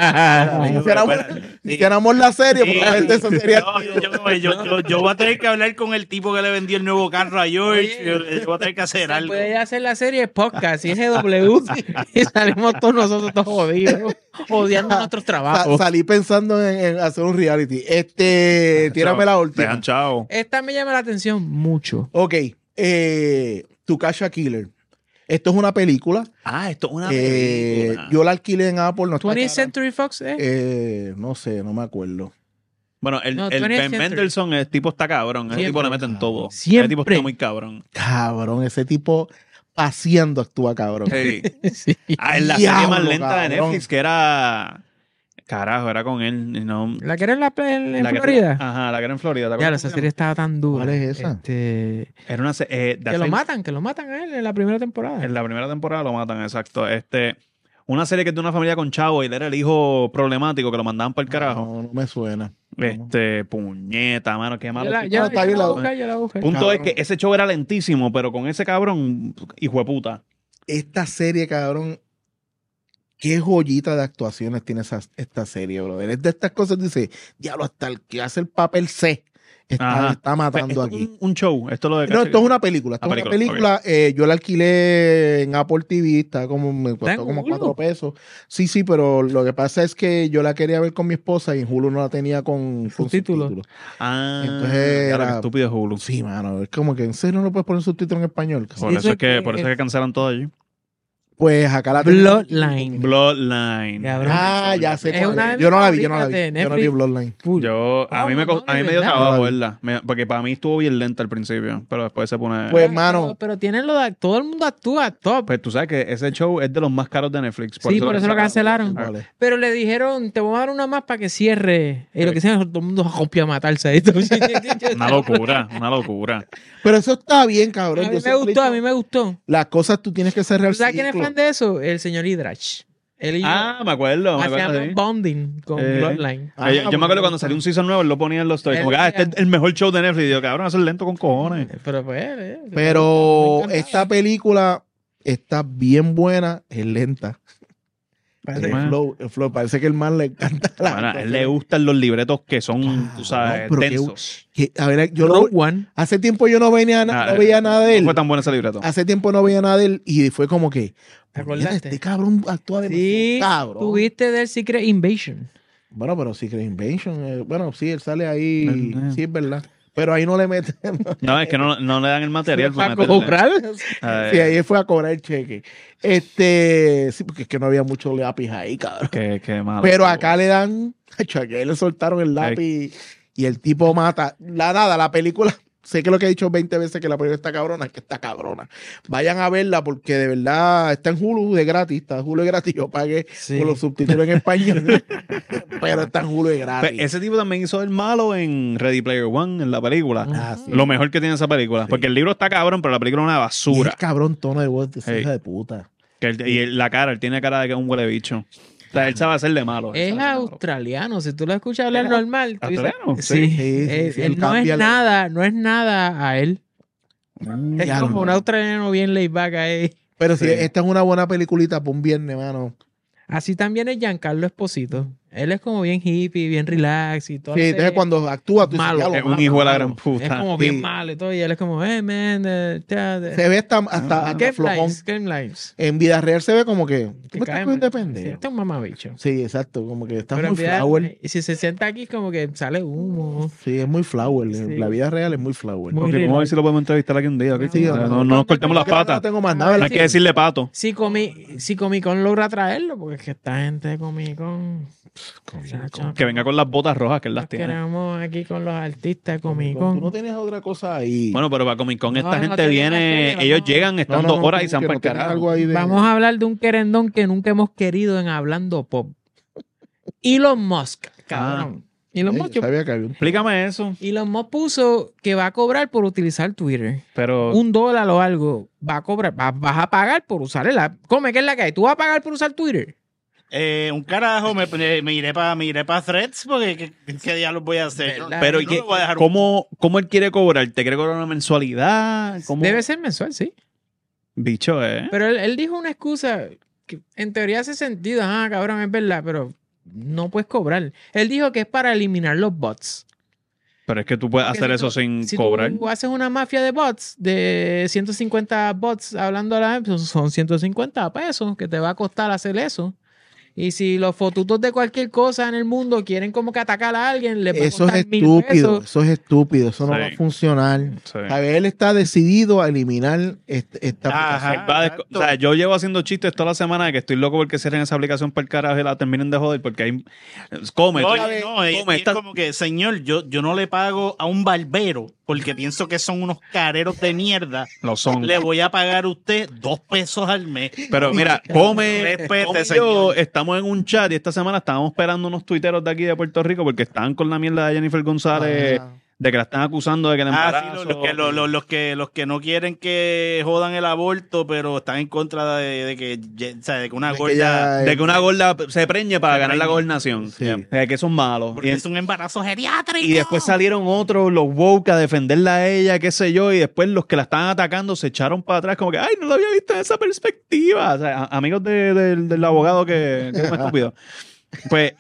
Hiciéramos la serie, Sí. probablemente eso sería. No, yo voy a tener que hablar con el tipo que le vendió el nuevo carro a George. Yo voy a tener que hacer Se algo. puede hacer la serie podcast y es GW y salimos todos nosotros todos jodidos, odiando nuestros trabajos. Salí pensando en hacer un reality. Tírame la última. Dejan chao. Esta me llama la atención mucho. Ok, Tukasha Killer. Esto es una película. Esto es una Yo la alquilé en Apple. No, está 20th cara. Century Fox, No sé, no me acuerdo. Bueno, el 20th Ben Century. Mendelssohn, el tipo está cabrón. Ese Siempre. tipo le meten todo. Siempre. Ese tipo está muy cabrón. Cabrón, ese tipo paseando actúa cabrón. Sí. sí. En la Diablo, serie más lenta de cabrón. Netflix, que era... Carajo, era con él. Y no... ¿La que era en la que- Florida? Ajá, la que era en Florida. ¿te Ya, acuerdas esa cómo se serie estaba tan dura. ¿Cuál es esa? Era una serie... Que lo matan a él en la primera temporada. En la primera temporada lo matan, exacto. Una serie que es de una familia con chavo y él era el hijo problemático que lo mandaban para el carajo. No me suena. Puñeta, mano, qué malo. No, está bien, yo la busqué. Punto Cabrón. es que ese show era lentísimo, pero con ese cabrón, hijo de puta. Esta serie, cabrón, qué joyita de actuaciones tiene esta serie, brother. Es de estas cosas, dice, diablo, hasta el que hace el papel C Ajá. está matando Esto aquí. es un show. Esto es lo de No, esto es una película. Esto Ah, es una película, película. Yo la alquilé en Apple TV, me ¿Está costó en como Hulu? 4 pesos. Sí, pero lo que pasa es que yo la quería ver con mi esposa y en Hulu no la tenía con Subtítulos. Ah, Entonces claro, era- qué estúpido es Hulu. Sí, mano, es como que en serio no puedes poner subtítulos en español. Por Sí, eso eso es que, es por eso es que cancelan todo allí. Pues acá la Bloodline. Bloodline. Cabrón. Ya sé Es cuál una es. de mis Yo no la vi. favoritas de Yo no vi Netflix. Bloodline. A mí me de dio verdad. trabajo verla. Porque para mí estuvo bien lenta al principio, pero después se pone... Pues, Pero- mano. Pero tienen lo de todo el mundo actúa top. Pues tú sabes que ese show es de los más caros de Netflix. Sí, por eso lo cancelaron. Vale. Pero le dijeron, te voy a dar una más para que cierre. Y lo que sea, todo el mundo copia a matarse ahí. Una locura, una locura. Pero eso está bien, cabrón. A Yo mí me siempre gustó, he a dicho, mí me gustó. Las cosas tú tienes que cerrar ¿Tú sabes quién es fan de eso? El señor Hidrach. Él y yo Me acuerdo, me hacíamos acuerdo. Sí. bonding con Bloodline. Yo me acuerdo cuando salió un season nuevo, él lo ponía en los stories. Como que, este es el mejor show de Netflix. Y yo, cabrón, eso es lento con cojones. Pero pues, Pero me encantaba. esta película está bien buena, es lenta. Parece- El flow, parece que el man le encanta la Bueno, a él le gustan los libretos que son, tú sabes, pero qué- densos. A ver, Rogue One. hace tiempo yo no veía, no veía nada de él. No fue tan bueno ese libreto. Hace tiempo no veía nada de él y fue como que, ¿Te "Puñeta, acordaste? este cabrón actúa Sí, demasiado cabrón. tuviste del Secret Invasion. Bueno, pero Secret Invasion, bueno, sí, él sale ahí, Verdad. sí es verdad. Pero ahí no le meten. No, es que no le dan el material para Para meterle. cobrar. Sí, ahí fue a cobrar el cheque. Sí, porque es que no había mucho lápiz ahí, cabrón. Qué malo. Pero acá le dan, hecho, aquí le soltaron el lápiz y el tipo mata. La película, sé que lo que he dicho 20 veces que la película está cabrona, es que está cabrona. Vayan a verla porque de verdad está en Hulu de gratis, está en Hulu de gratis. Yo pagué Sí. por los subtítulos en español, pero está en Hulu de Pues gratis. ese tipo también hizo el malo en Ready Player One, en la película. Ah, sí. Lo mejor que tiene esa película. Porque el libro está cabrón, pero la película es una Y basura. el cabrón tono de voz de esa Hey. hija de puta. La cara, él tiene cara de que es un huele bicho. O sea, él sabe hacer de malo. Es australiano. Si tú lo escuchas hablar normal. tú dices- ¿Australiano? Sí. Sí, Él él no es cambia nada, no es nada a él. Es Ya, como no. un australiano bien laid back ahí. Pero si Sí. esta es una buena peliculita para un viernes, mano. Así también es Giancarlo Esposito. Él es como bien hippie, bien relax y todo. Sí, entonces cuando actúa, tú dices, malo. "Diablo, Es un mano, hijo de la mano". gran puta. Es como Sí. bien malo y todo. Y él es como, hey, man. Se ve hasta Game flojón. Lives, Game Lives. En vida real se ve como que tú Que me estás cae cogiendo de mal. Sí, pendejo. este es un mamabicho. Sí, exacto, como que estás Pero muy en vida, flower. y si se sienta aquí, como que sale humo. Sí, es muy flower. Sí. La vida real es muy flower. Muy Ok, vamos a ver si lo podemos entrevistar aquí un día. ¿ok? Sí, no nos cortemos las Yo no patas. tengo más No nada. No hay que decirle pato. Si Comic Con logra traerlo, porque es que esta gente de Comic Con. Que venga con las botas rojas que él las Nos tiene. queremos aquí con los artistas de Comic Tú no Con. tienes otra cosa ahí. Bueno, pero para Comic Con esta No, gente te digas viene, que ellos vamos- llegan, están 2 horas y se han que para no el tienes carajo. algo ahí de... Vamos a hablar de un querendón que nunca hemos querido en Hablando Pop. Elon Musk, cabrón. Elon Ey, Musk, yo sabía que había un... Explícame eso. Elon Musk puso que va a cobrar por utilizar Twitter. Pero $1 o algo. Va a cobrar. Vas a pagar por usar el app. Come, ¿qué es la que hay? ¿Tú vas a pagar por usar Twitter? Un carajo, me iré para Threads porque ¿qué diablos voy a hacer? ¿Verdad? pero No ¿y qué- lo voy a dejar- ¿cómo él quiere cobrar? ¿Te quiere cobrar una mensualidad? ¿Cómo? Debe ser mensual, sí. Bicho, Pero él dijo una excusa que en teoría hace sentido. Ah, cabrón, es verdad, pero no puedes cobrar. Él dijo que es para eliminar los bots. Pero es que tú puedes Porque hacer si eso tú- sin si cobrar. tú haces una mafia de bots de 150 bots hablando a la vez, pues son 150 pesos que te va a costar hacer eso. Y si los fotutos de cualquier cosa en el mundo quieren como que atacar a alguien, les va a Eso es costar $1,000 estúpido, pesos. eso es estúpido, eso no Sí. va a funcionar. Sí. ¿Sabes? Él está decidido a eliminar esta Ajá. aplicación. Va a exacto. o sea, yo llevo haciendo chistes toda la semana de que estoy loco porque cierren esa aplicación para el carajo y la terminen de joder porque hay... Come, No, tú- no, es esta- como que, señor, yo no le pago a un barbero porque pienso que son unos careros de mierda. lo son. Le voy a pagar a usted $2 al mes. Pero mira, Come Respete, y yo señor. estamos en un chat y esta semana estábamos esperando unos tuiteros de aquí de Puerto Rico porque estaban con la mierda de Jennifer González Ah. de que la están acusando de que le Sí, embarazo. los que no quieren que jodan el aborto, pero están en contra de que, o sea, de que una De que gorda ya- De que una gorda se preñe para ganar la preñe. gobernación. Sí. De que son malos. porque es un embarazo geriátrico. Y después salieron otros, los woke, a defenderla a ella, qué sé yo, y después los que la estaban atacando se echaron para atrás como que, ay, no lo había visto en esa perspectiva. O sea, amigos del abogado que es un estúpido. Pues,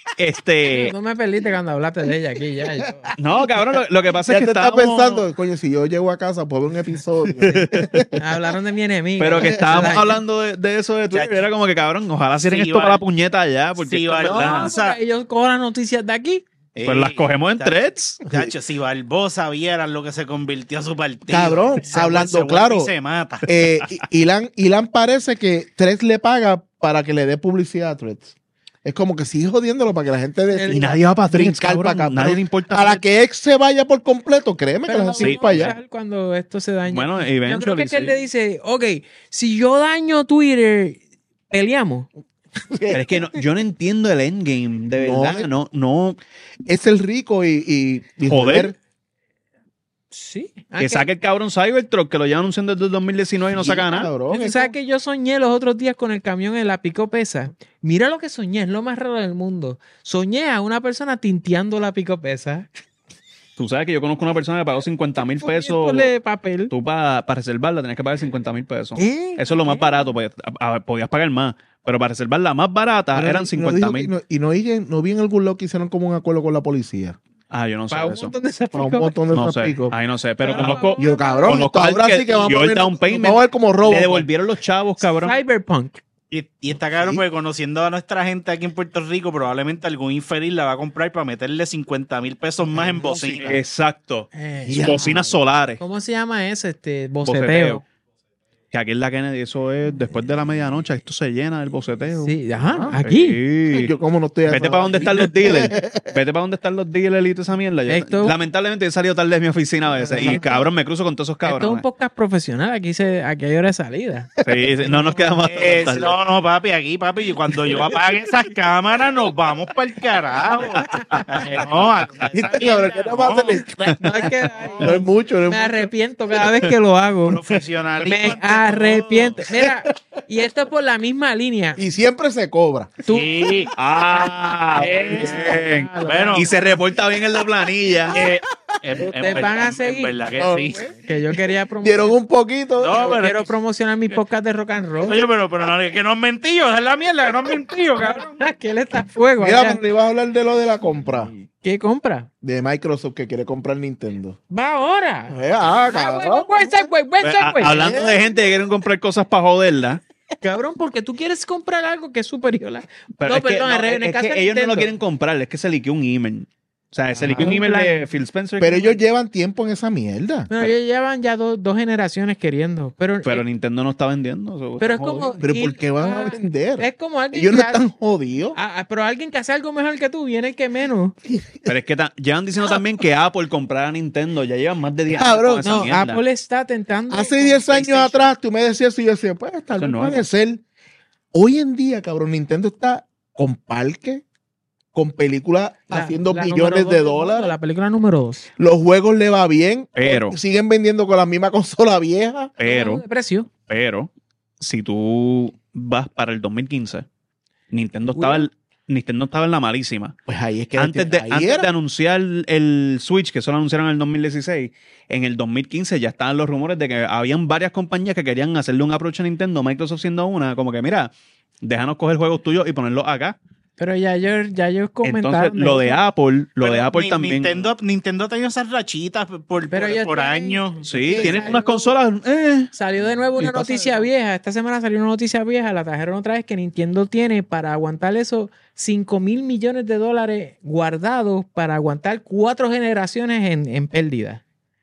No me perdiste cuando hablaste de ella aquí ya. no, cabrón, lo que pasa Ya es que te estás estábamos... pensando, coño, si yo llego a casa, puedo ver un episodio. Hablaron de mi enemigo. Pero que estábamos Ay, hablando de eso de Twitter, Chacho. era como que, cabrón, ojalá cierren Sí, esto para vale. la puñeta allá, porque Sí, esto es vale. verdad. No, porque ellos cobran noticias de aquí. Pues las cogemos en threads. Chacho, si Barbosa vieran lo que se convirtió a su partido. Cabrón, hablando vuelve claro. y se mata. Ilan parece que Threads le paga para que le dé publicidad a Threads. Es como que sigue jodiéndolo para que la gente decida Y nadie va para threads, brincar cabrón. para acá. Nadie Pero le importa. a la que ex se vaya por completo, créeme que Pero la no gente vamos va para a allá. hablar cuando esto se dañe. Bueno, Yo creo que eventually, es que él sí. le dice, ok, si yo daño Twitter, peleamos. Pero es que yo no entiendo el endgame, de No, verdad. No, Es el rico y Joder. joder. Sí. que saque el cabrón Cybertruck, que lo llevan anunciando desde el 2019 y no saca nada. Cabrón, Tú sabes que yo soñé los otros días con el camión en la pico pesa. Mira lo que soñé, es lo más raro del mundo. Soñé a una persona tinteando la pico pesa. Tú sabes que yo conozco una persona que pagó 50,000 pesos. Poniéndole papel. Tú para reservarla tenías que pagar 50,000 pesos. ¿Eh? Eso es lo más barato, pues, podías pagar más. Pero para reservar la más barata Pero eran no 50,000. dijo que no vi en algún lado que hicieron como un acuerdo con la policía. Ah, yo no sé Para un eso. montón de esas Para un pico- montón de No esos sé. picos. Ahí no sé. Pero Ah, conozco. Yo, cabrón, Conozco a ahora alguien sí que que vamos dio a el ver, down payment. vamos a ver como robo. Le devolvieron los chavos, cabrón. Cyberpunk. Y está cabrón Sí. porque conociendo a nuestra gente aquí en Puerto Rico, probablemente algún infeliz la va a comprar para meterle 50,000 pesos más en bocina. Exacto. Ya. Bocinas solares. ¿Cómo se llama eso? Boceteo. Boceteo. Que aquí en la Kennedy, eso es después de la medianoche, esto se llena del boceteo. Sí, ajá, aquí. Sí. Yo como no estoy a Vete esa para donde hora. están los dealers. Vete para donde están los dealers y toda esa mierda. Yo- Esto- lamentablemente he salido tarde de mi oficina a veces. Y cabrón, me cruzo con todos esos Esto es un cabrones. podcast profesional. Aquí hay hora de salida. Sí, sí, no nos quedamos hasta tarde. No, papi, y cuando yo apague esas cámaras nos vamos para el carajo. No, Cabrón, ¿qué te pasa? No es que No es mucho, no es me mucho. arrepiento cada vez que lo hago. profesionalismo. Me arrepiento. Mira, y esto es por la misma línea. Y siempre se cobra. Tú, Sí. Ah, bien. Bueno, Y se reporta bien en la planilla. Ustedes van a seguir. En verdad que No, sí. Que yo quería Dieron promocionar. un poquito. No, pero- Quiero promocionar mi podcast de rock and roll. Oye, pero no, que no has mentido, esa es la mierda, que no has mentido, cabrón. Que él está a fuego. Mira, allá. pero le ibas a hablar de lo de la compra ¿Qué compra? de Microsoft que quiere comprar Nintendo. Va ahora. Cabrón. Buen segue. Hablando de gente que quieren comprar cosas para joderla. Cabrón, porque tú quieres comprar algo que es superior a... Pero No, es que, perdón, no, en el es caso que de ellos no lo Nintendo. quieren comprar, es que se liqueó un email. O sea, se liqueó un un email plan. de Phil Spencer. Pero ellos llevan tiempo en esa mierda. No, ellos llevan ya dos generaciones queriendo. Pero Nintendo no está vendiendo. eso pero es está como... jodido. Pero ¿por qué van a vender? Es como alguien Ellos no que hace- están jodidos. pero alguien que hace algo mejor que tú viene el que menos. Pero es que llevan diciendo también que Apple comprara a Nintendo. Ya llevan más de 10 años Cabrón, con esa No, mierda. Apple está tentando... Hace con 10 años PlayStation. atrás tú me decías eso y yo decía, pues tal Eso vez no puede es. ser. Hoy en día, cabrón, Nintendo está con parque, con películas haciendo la billones número de dos del dólares. mundo, La película número 2. Los juegos le va bien. Pero- siguen vendiendo con la misma consola vieja. Pero, De precio. si tú vas para el 2015, Nintendo estaba en la malísima. Pues ahí es que Antes ahí de era. anunciar el Switch, que solo anunciaron en el 2016, en el 2015 ya estaban los rumores de que habían varias compañías que querían hacerle un approach a Nintendo, Microsoft siendo una, como que mira, déjanos coger juegos tuyos y ponerlos acá. Pero ya ellos comentaron. Entonces, lo de eso. Apple, Pero también. Nintendo ha tenido esas rachitas por Pero ellos por tienen- años. Sí, Sí, tienen salió- unas consolas. Salió de nuevo Y una pasa noticia de- vieja. Esta semana salió una noticia vieja. La trajeron otra vez que Nintendo tiene para aguantar eso $5,000 millones guardados para aguantar 4 generaciones en pérdida.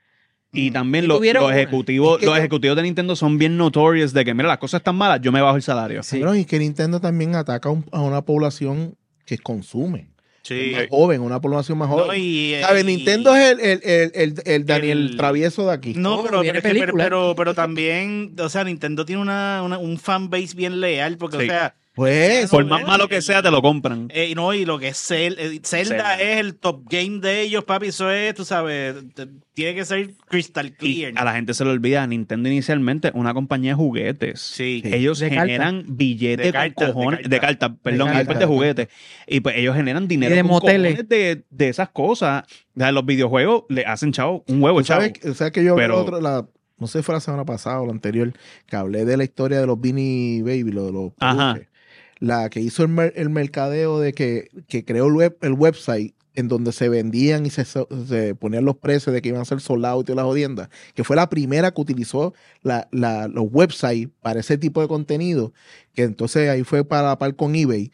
Y también Y los tuvieron una. ejecutivos, Es que los yo- ejecutivos de Nintendo son bien notorious de que, mira, las cosas están malas, yo me bajo el salario. Sí. Cabrón, y que Nintendo también ataca a una población que consume. Sí. Más joven, una población más joven. No, ¿Sabes? Nintendo es el Daniel el- Travieso de aquí. No, No, pero, viene pero, es que- película. pero también, o sea, Nintendo tiene un fanbase bien leal, porque, Sí. o sea, Pues, Por más malo que sea, te lo compran. y lo que es Zelda Zelda. es el top game de ellos, papi, eso es, tú sabes, tiene que ser crystal Y clear. a la gente se le olvida, Nintendo inicialmente una compañía de juguetes. Sí. Ellos De generan billetes De con cartas, de cojones, cartas. de cartas, perdón, cartas. después de juguetes. Y pues ellos generan dinero Y de con moteles. cojones de esas cosas. O sea, los videojuegos le hacen chavo, un huevo, ¿tú chavo. sabes que yo Pero- no sé si fue la semana pasada o la anterior, que hablé de la historia de los Beanie Baby, lo de los Ajá. peluches. La que hizo el mercadeo de que creó el website en donde se vendían y se ponían los precios de que iban a ser sold out y las jodiendas, que fue la primera que utilizó los websites para ese tipo de contenido, que entonces ahí fue para la par con eBay.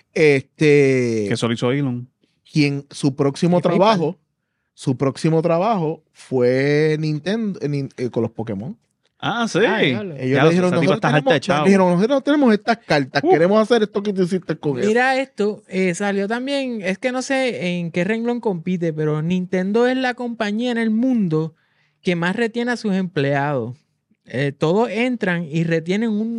Que eso lo hizo Elon. Quien su próximo Y PayPal. trabajo fue Nintendo con los Pokémon. Ah, sí. Ah, diablo. Ellos Ya, le dijeron, ese tipo está harta de chavo. nosotros tenemos estas cartas, queremos hacer esto que tú hiciste con eso. Mira esto, salió también, es que no sé en qué renglón compite, pero Nintendo es la compañía en el mundo que más retiene a sus empleados. Todos entran y retienen un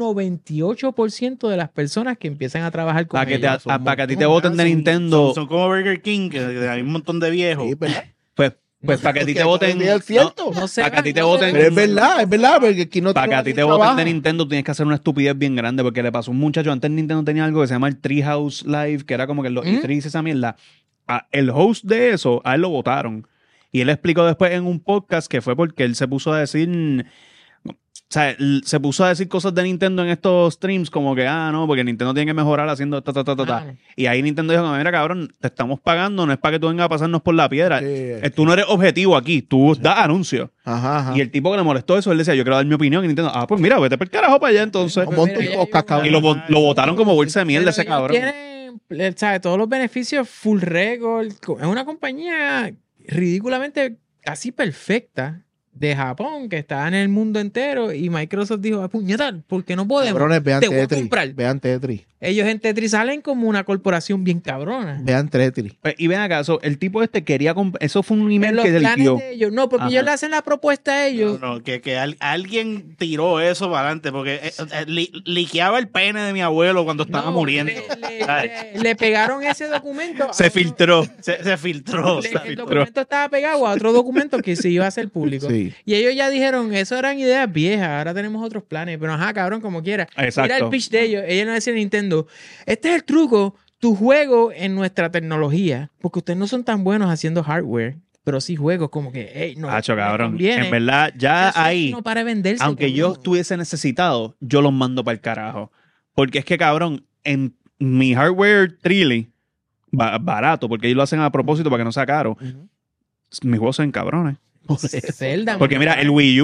98% de las personas que empiezan a trabajar con Para que, ellos. para que a ti te montón, voten de Son- Nintendo, Son como Burger King, que hay un montón de viejos. Sí, ¿verdad? pues para que a ti te Porque voten. es cierto. No sé, para que a ti te no voten. sé. Pero es verdad, porque aquí no Para que a ti te trabaja. voten de Nintendo tienes que hacer una estupidez bien grande porque le pasó a un muchacho, antes Nintendo tenía algo que se llama el Treehouse Live, que era como que los E3 y esa mierda. El host de eso, a él lo votaron. Y él explicó después en un podcast que fue porque él se puso a decir... O sea, se puso a decir cosas de Nintendo en estos streams como que, no, porque Nintendo tiene que mejorar haciendo ta. Ah, Y ahí Nintendo dijo, mira, cabrón, te estamos pagando, no es para que tú vengas a pasarnos por la piedra. Sí. Tú no eres objetivo aquí, tú das anuncios. Ajá. Y el tipo que le molestó eso, él decía, yo quiero dar mi opinión. Y Nintendo, pues mira, vete por el carajo para allá entonces. Un montón Mira, de ya podcast, yo- cabrón. Y lo votaron como bolsa de mierda ese Pero ellos cabrón. tienen, ¿sabes? Todos los beneficios full record. Es una compañía ridículamente casi perfecta de Japón que está en el mundo entero y Microsoft dijo, puñeta, ¿por qué no podemos? Cabrones, vean Te voy a Tetris. comprar. Vean Tetris. Ellos en Tetris salen como una corporación bien cabrona. Vean Tetris. Pues, y ven acá, el tipo quería comprar, eso fue un En email los que se planes liquió. de ellos. No, porque Ajá. ellos le hacen la propuesta a ellos. No, que alguien tiró eso para adelante porque liqueaba el pene de mi abuelo cuando estaba No, muriendo. le pegaron ese documento. Se filtró. Se filtró. El documento estaba pegado a otro documento que se iba a hacer público. Sí. Y ellos ya dijeron, eso eran ideas viejas, ahora tenemos otros planes. Pero ajá, cabrón, como quiera. Exacto. Mira el pitch de ellos. Ellos no decían Nintendo, este es el truco, tu juego en nuestra tecnología, porque ustedes no son tan buenos haciendo hardware. pero sí juegos como que, hey, no. Hacho, me cabrón. conviene. En verdad, ya Eso ahí, no para venderse, aunque yo cabrón. estuviese necesitado, yo los mando para el carajo. Porque es que, cabrón, en mi hardware Trilly, barato, porque ellos lo hacen a propósito para que no sea caro, mis juegos son cabrones. Zelda. Porque mira, el Wii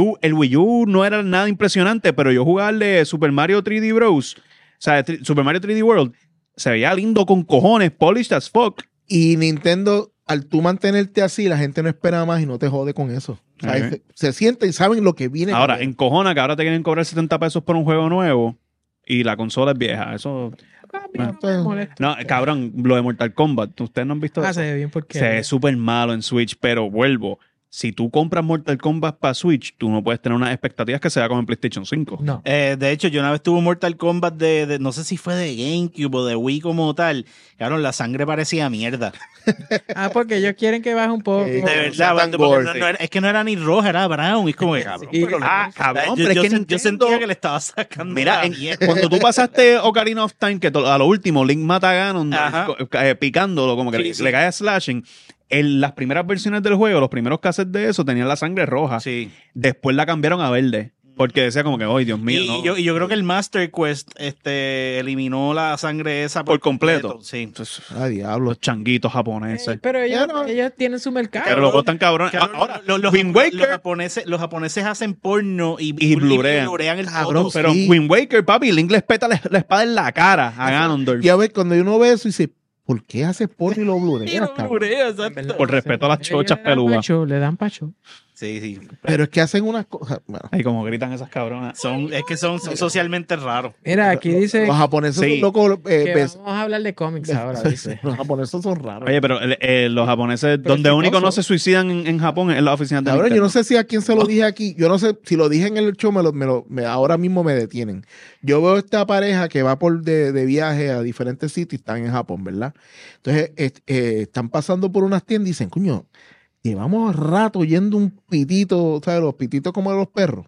U no era nada impresionante, pero yo jugarle Super Mario 3D Bros, o sea, Super Mario 3D World, se veía lindo con cojones, polished as fuck. Y Nintendo, al tú mantenerte así, la gente no espera más y no te jode con eso. O sea, Ok. se sienten y saben lo que viene. Ahora, con él. encojona que ahora te quieren cobrar 70 pesos por un juego nuevo y la consola es vieja. Eso. A mí no me molesta. No, cabrón, lo de Mortal Kombat, ustedes no han visto Ah, eso. se ve bien porque... Se ve súper malo en Switch, pero vuelvo. Si tú compras Mortal Kombat para Switch, tú no puedes tener unas expectativas que sea como en PlayStation 5. No. De hecho, yo una vez tuve un Mortal Kombat no sé si fue de GameCube o de Wii como tal. Cabrón, la sangre parecía mierda. Ah, porque ellos quieren que baje un poco. De De verdad, Satan porque Gore, no sí. era- es que no era ni roja, era brown. Y es como que, cabrón. Sí. pero Cabrón, yo, pero es yo que sen- yo Nintendo- sentía que le estaba sacando Mira, la mierda. cuando tú pasaste Ocarina of Time, que a lo último Link mata a Ganon Ajá. picándolo, como que Sí, le, sí. le cae slashing. Las primeras versiones del juego, los primeros cassettes de eso, tenían la sangre roja. Sí. Después la cambiaron a verde. Porque decía como que, ¡ay, Dios mío! Y, no". yo creo que el Master Quest eliminó la sangre esa Por completo. Sí. Entonces, Ah, diablo. los changuitos japoneses. Pero ellos, Pero- ellos tienen su mercado. Pero los juegos están cabrones. Cabrón, Ahora, los Wind Waker. los japoneses hacen porno y blurean. el Cabrón, todo. Pero Sí. Wind Waker, papi, Link le peta la espada en la cara a Ganondorf. Y a ver, cuando uno ve eso, dice, ¿por qué hace porno y lo Y blurea? lo blurea, exacto. Por respeto a las chochas peludas. Le dan pacho. Sí, sí. Pero es que hacen unas cosas. Bueno, Ay, como gritan esas cabronas. Es que son socialmente raros. Mira, aquí dice los japoneses Sí. son locos. que vamos a hablar de cómics ahora, dice. Los japoneses son raros. Oye, pero los japoneses, Pero donde único no exitoso. se suicidan en Japón es en las oficinas de Cabrón, yo Nintendo. no sé si a quién se lo dije aquí. Yo no sé si lo dije en el show, ahora mismo me detienen. Yo veo esta pareja que va de viaje a diferentes sitios, están en Japón, ¿verdad? Entonces, están pasando por unas tiendas y dicen, coño, llevamos rato oyendo un pitito, ¿sabes? Los pititos como de los perros.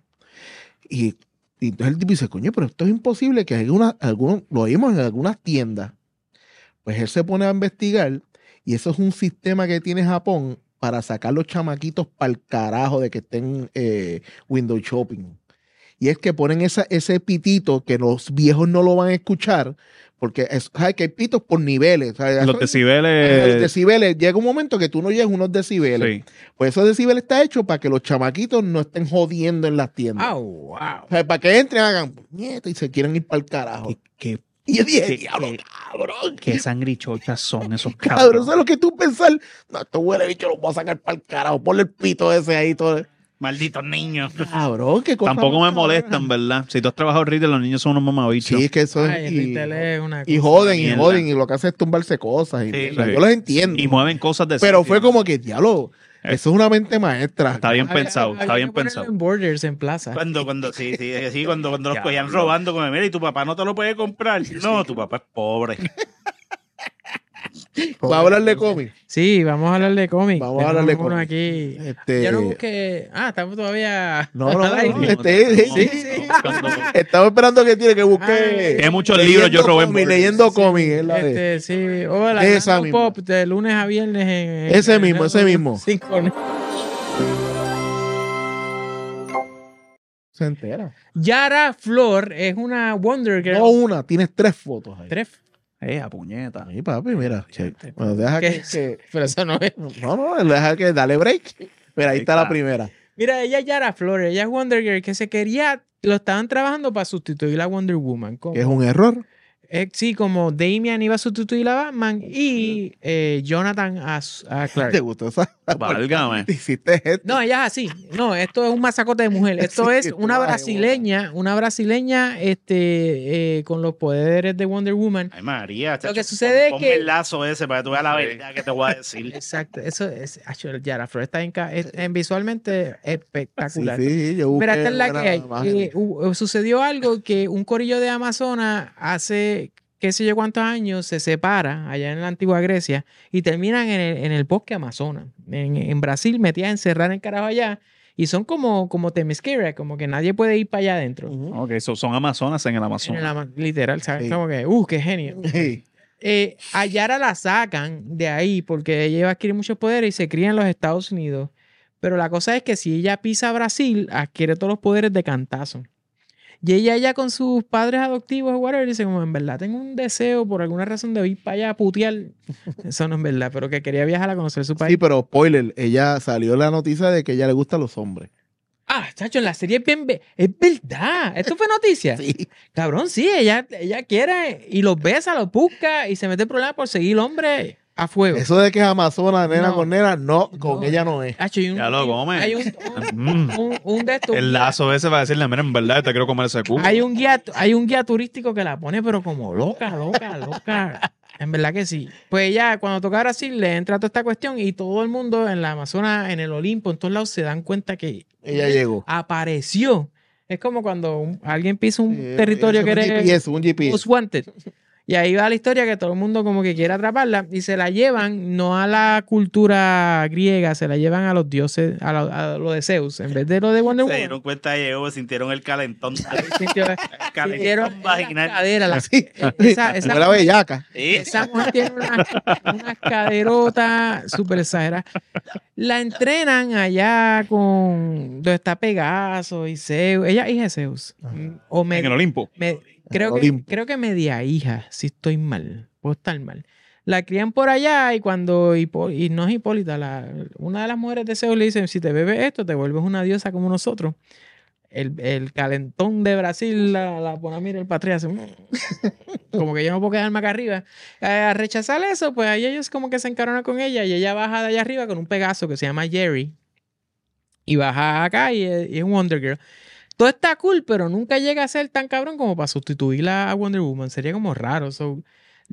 Y entonces el tipo dice, coño, pero esto es imposible que algunos lo oímos en algunas tiendas. Pues él se pone a investigar y eso es un sistema que tiene Japón para sacar los chamaquitos para el carajo de que estén window shopping. Y es que ponen ese pitito que los viejos no lo van a escuchar porque ¿sabes? Que hay pitos por niveles. ¿Sabes? Los Los decibeles. decibeles, llega un momento que tú no llegas a unos decibeles. Sí. Pues esos decibeles está hecho para que los chamaquitos no estén jodiendo en las tiendas. Ah, wow. O sea, para que entren, hagan puñeta y se quieran ir para el carajo. ¿Qué, Y yo dije, qué- diablo, qué- cabrón. qué sangrichochas son esos Cabrón, cabrones? ¿sabes lo que tú pensar? No, esto huele bicho, lo voy a sacar para el carajo. Ponle el pito ese ahí todo. Malditos niños. Cabrón, qué cosa. Tampoco más me molestan, cabrona. ¿verdad? Si tú has trabajado en retail, los niños son unos mamabichos. Sí, es que eso Ay, es. el retail es una Y cosa, joden, y mierda. joden, y lo que hace es tumbarse cosas. Y Sí, mierda. sí. Yo los entiendo. Y mueven cosas de Pero sitio. fue como que, diablo, eso es una mente maestra. Está bien Había- pensado, había está bien que ponerlo pensado. en Borders en plaza. Cuando los Ya, cogían bro. robando, como, mira, y tu papá no te lo puede comprar. No, tu papá es pobre. Vamos a hablar de cómics. Sí, vamos a hablar de cómics. Vamos a hablar de Tenemos uno cómics. aquí. Este, Yo no busqué. Ah, estamos todavía. No, no, al aire. no, Sí, sí. Estamos esperando que tiene que busque. Hay muchos libros yo robé en cómics, Borders. leyendo cómics. Es la de. Sí. Hola, Esa Hablando misma. Pop de lunes a viernes en. Ese mismo, ese mismo. Sí, con- Se entera. Yara Flor es una Wonder Girl. No una, tienes 3 fotos ahí. Tres. A puñeta. Ahí, papi, mira. che. Bueno, deja ¿Qué? que. Pero eso no es. No, deja que. Dale break. Mira, ahí Ahí está la está. primera. Mira, ella es Yara Flor, ella es Wonder Girl que se quería, lo estaban trabajando para sustituir a Wonder Woman. Que es un error. Sí, como Damian iba a sustituir a Batman y Jonathan a ¿Te Clark. gustó esa? Válgame. Te hiciste esto. No, ella es así. No, esto es un masacote de mujer. Esto Sí, es una traje, brasileña con los poderes de Wonder Woman. Ay, María. Lo que sucede es ponme que- el lazo ese para que tú veas la verdad que te voy a decir. Exacto, eso es. Yara Flor está visualmente espectacular. Sí, yo busqué Mira, esta es la buena que hay. imagen. Sucedió algo que un corillo de Amazonas hace qué sé yo cuántos años se separa allá en la antigua Grecia y terminan en el bosque Amazonas. En Brasil metidas encerrar en carajo allá y son como Themyscira, como que nadie puede ir para allá adentro. Ujú. Ok, son amazonas en el Amazonas. Literal, ¿sabes? Sí. Como que, qué genio. Sí. A Yara la sacan de ahí porque ella va a adquirir muchos poderes y se cría en los Estados Unidos. Pero la cosa es que si ella pisa Brasil, adquiere todos los poderes de cantazo. Y ella ya con sus padres adoptivos o whatever, dice como, en verdad tengo un deseo por alguna razón de ir para allá a putear. Eso no es verdad, pero que quería viajar a conocer su país. Sí, pero spoiler, ella salió la noticia de que a ella le gustan los hombres. Ah, chacho, en la serie es bien... Es verdad. ¿Esto fue noticia? Sí. Cabrón, sí, ella quiere y los besa, los busca y se mete en problemas por seguir el hombre a fuego. Eso de que es amazona, nena No. con nena, no, con No. ella no es. Chacho, y Ya lo come. Hay un de estos... El lazo ese va a decirle, mira, en verdad te quiero comer ese cubo. Hay un guía turístico que la pone, pero como loca. En verdad que sí. Pues ella, cuando toca Brasil, le entra toda esta cuestión y todo el mundo en la Amazonas, en el Olimpo, en todos lados, se dan cuenta que Ella llegó. apareció. Es como cuando alguien pisa un territorio que eres un GPS. Most Wanted. Y ahí va la historia que todo el mundo como que quiere atraparla y se la llevan no a la cultura griega, se la llevan a los dioses, a lo de Zeus, en vez de lo de Wonder Se Woman. dieron cuenta, llegó, sintieron el calentón. Sintieron Calentón vaginal. cadera, Sí. esa Fue la bellaca. Sí. esa mujer tiene unas caderotas súper exageradas. La entrenan allá con donde está Pegaso y Zeus. Ella es hija de Zeus. O En el Olimpo. creo que media hija, si estoy mal. Puedo estar mal. La crían por allá y cuando y no es Hipólita, una de las mujeres de Zeus le dicen, si te bebes esto, te vuelves una diosa como nosotros. El calentón de Brasil la pone a mirar el patria hace como que yo no puedo quedarme acá arriba. A rechazar eso, pues ahí ellos como que se encaronan con ella y ella baja de allá arriba con un Pegaso que se llama Jerry y baja acá y es un Wonder Girl. Todo está cool, pero nunca llega a ser tan cabrón como para sustituirla a Wonder Woman. Sería como raro. So,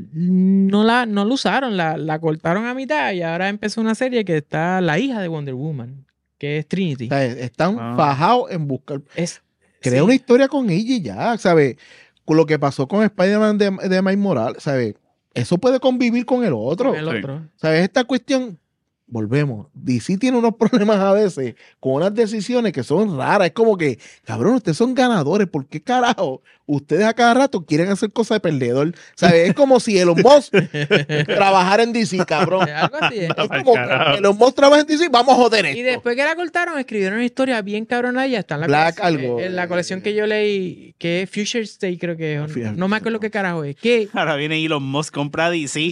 no la usaron, la cortaron a mitad y ahora empezó una serie que está la hija de Wonder Woman, que es Trinity. O sea, están fajados en buscar. Crea Sí. una historia con ella y ya, ¿sabes? Con lo que pasó con Spider-Man de Miles Morales, ¿sabes? Eso puede convivir con el otro. Con el otro. ¿Sabes? Esta cuestión, volvemos. DC tiene unos problemas a veces con unas decisiones que son raras. Es como que, cabrón, ustedes son ganadores. ¿Por qué carajo ustedes a cada rato quieren hacer cosas de perdedor? ¿Sabes? Es como si Elon Musk trabajara en DC, cabrón. Algo así. Es como que Elon Musk trabaja en DC, vamos a joder esto. Y después que la cortaron, escribieron una historia bien cabrona y ya está en la Black colección, algo. en la colección que yo leí, que es Future State, creo que es. Future No me acuerdo qué carajo es. Que Ahora viene Elon Musk, compra DC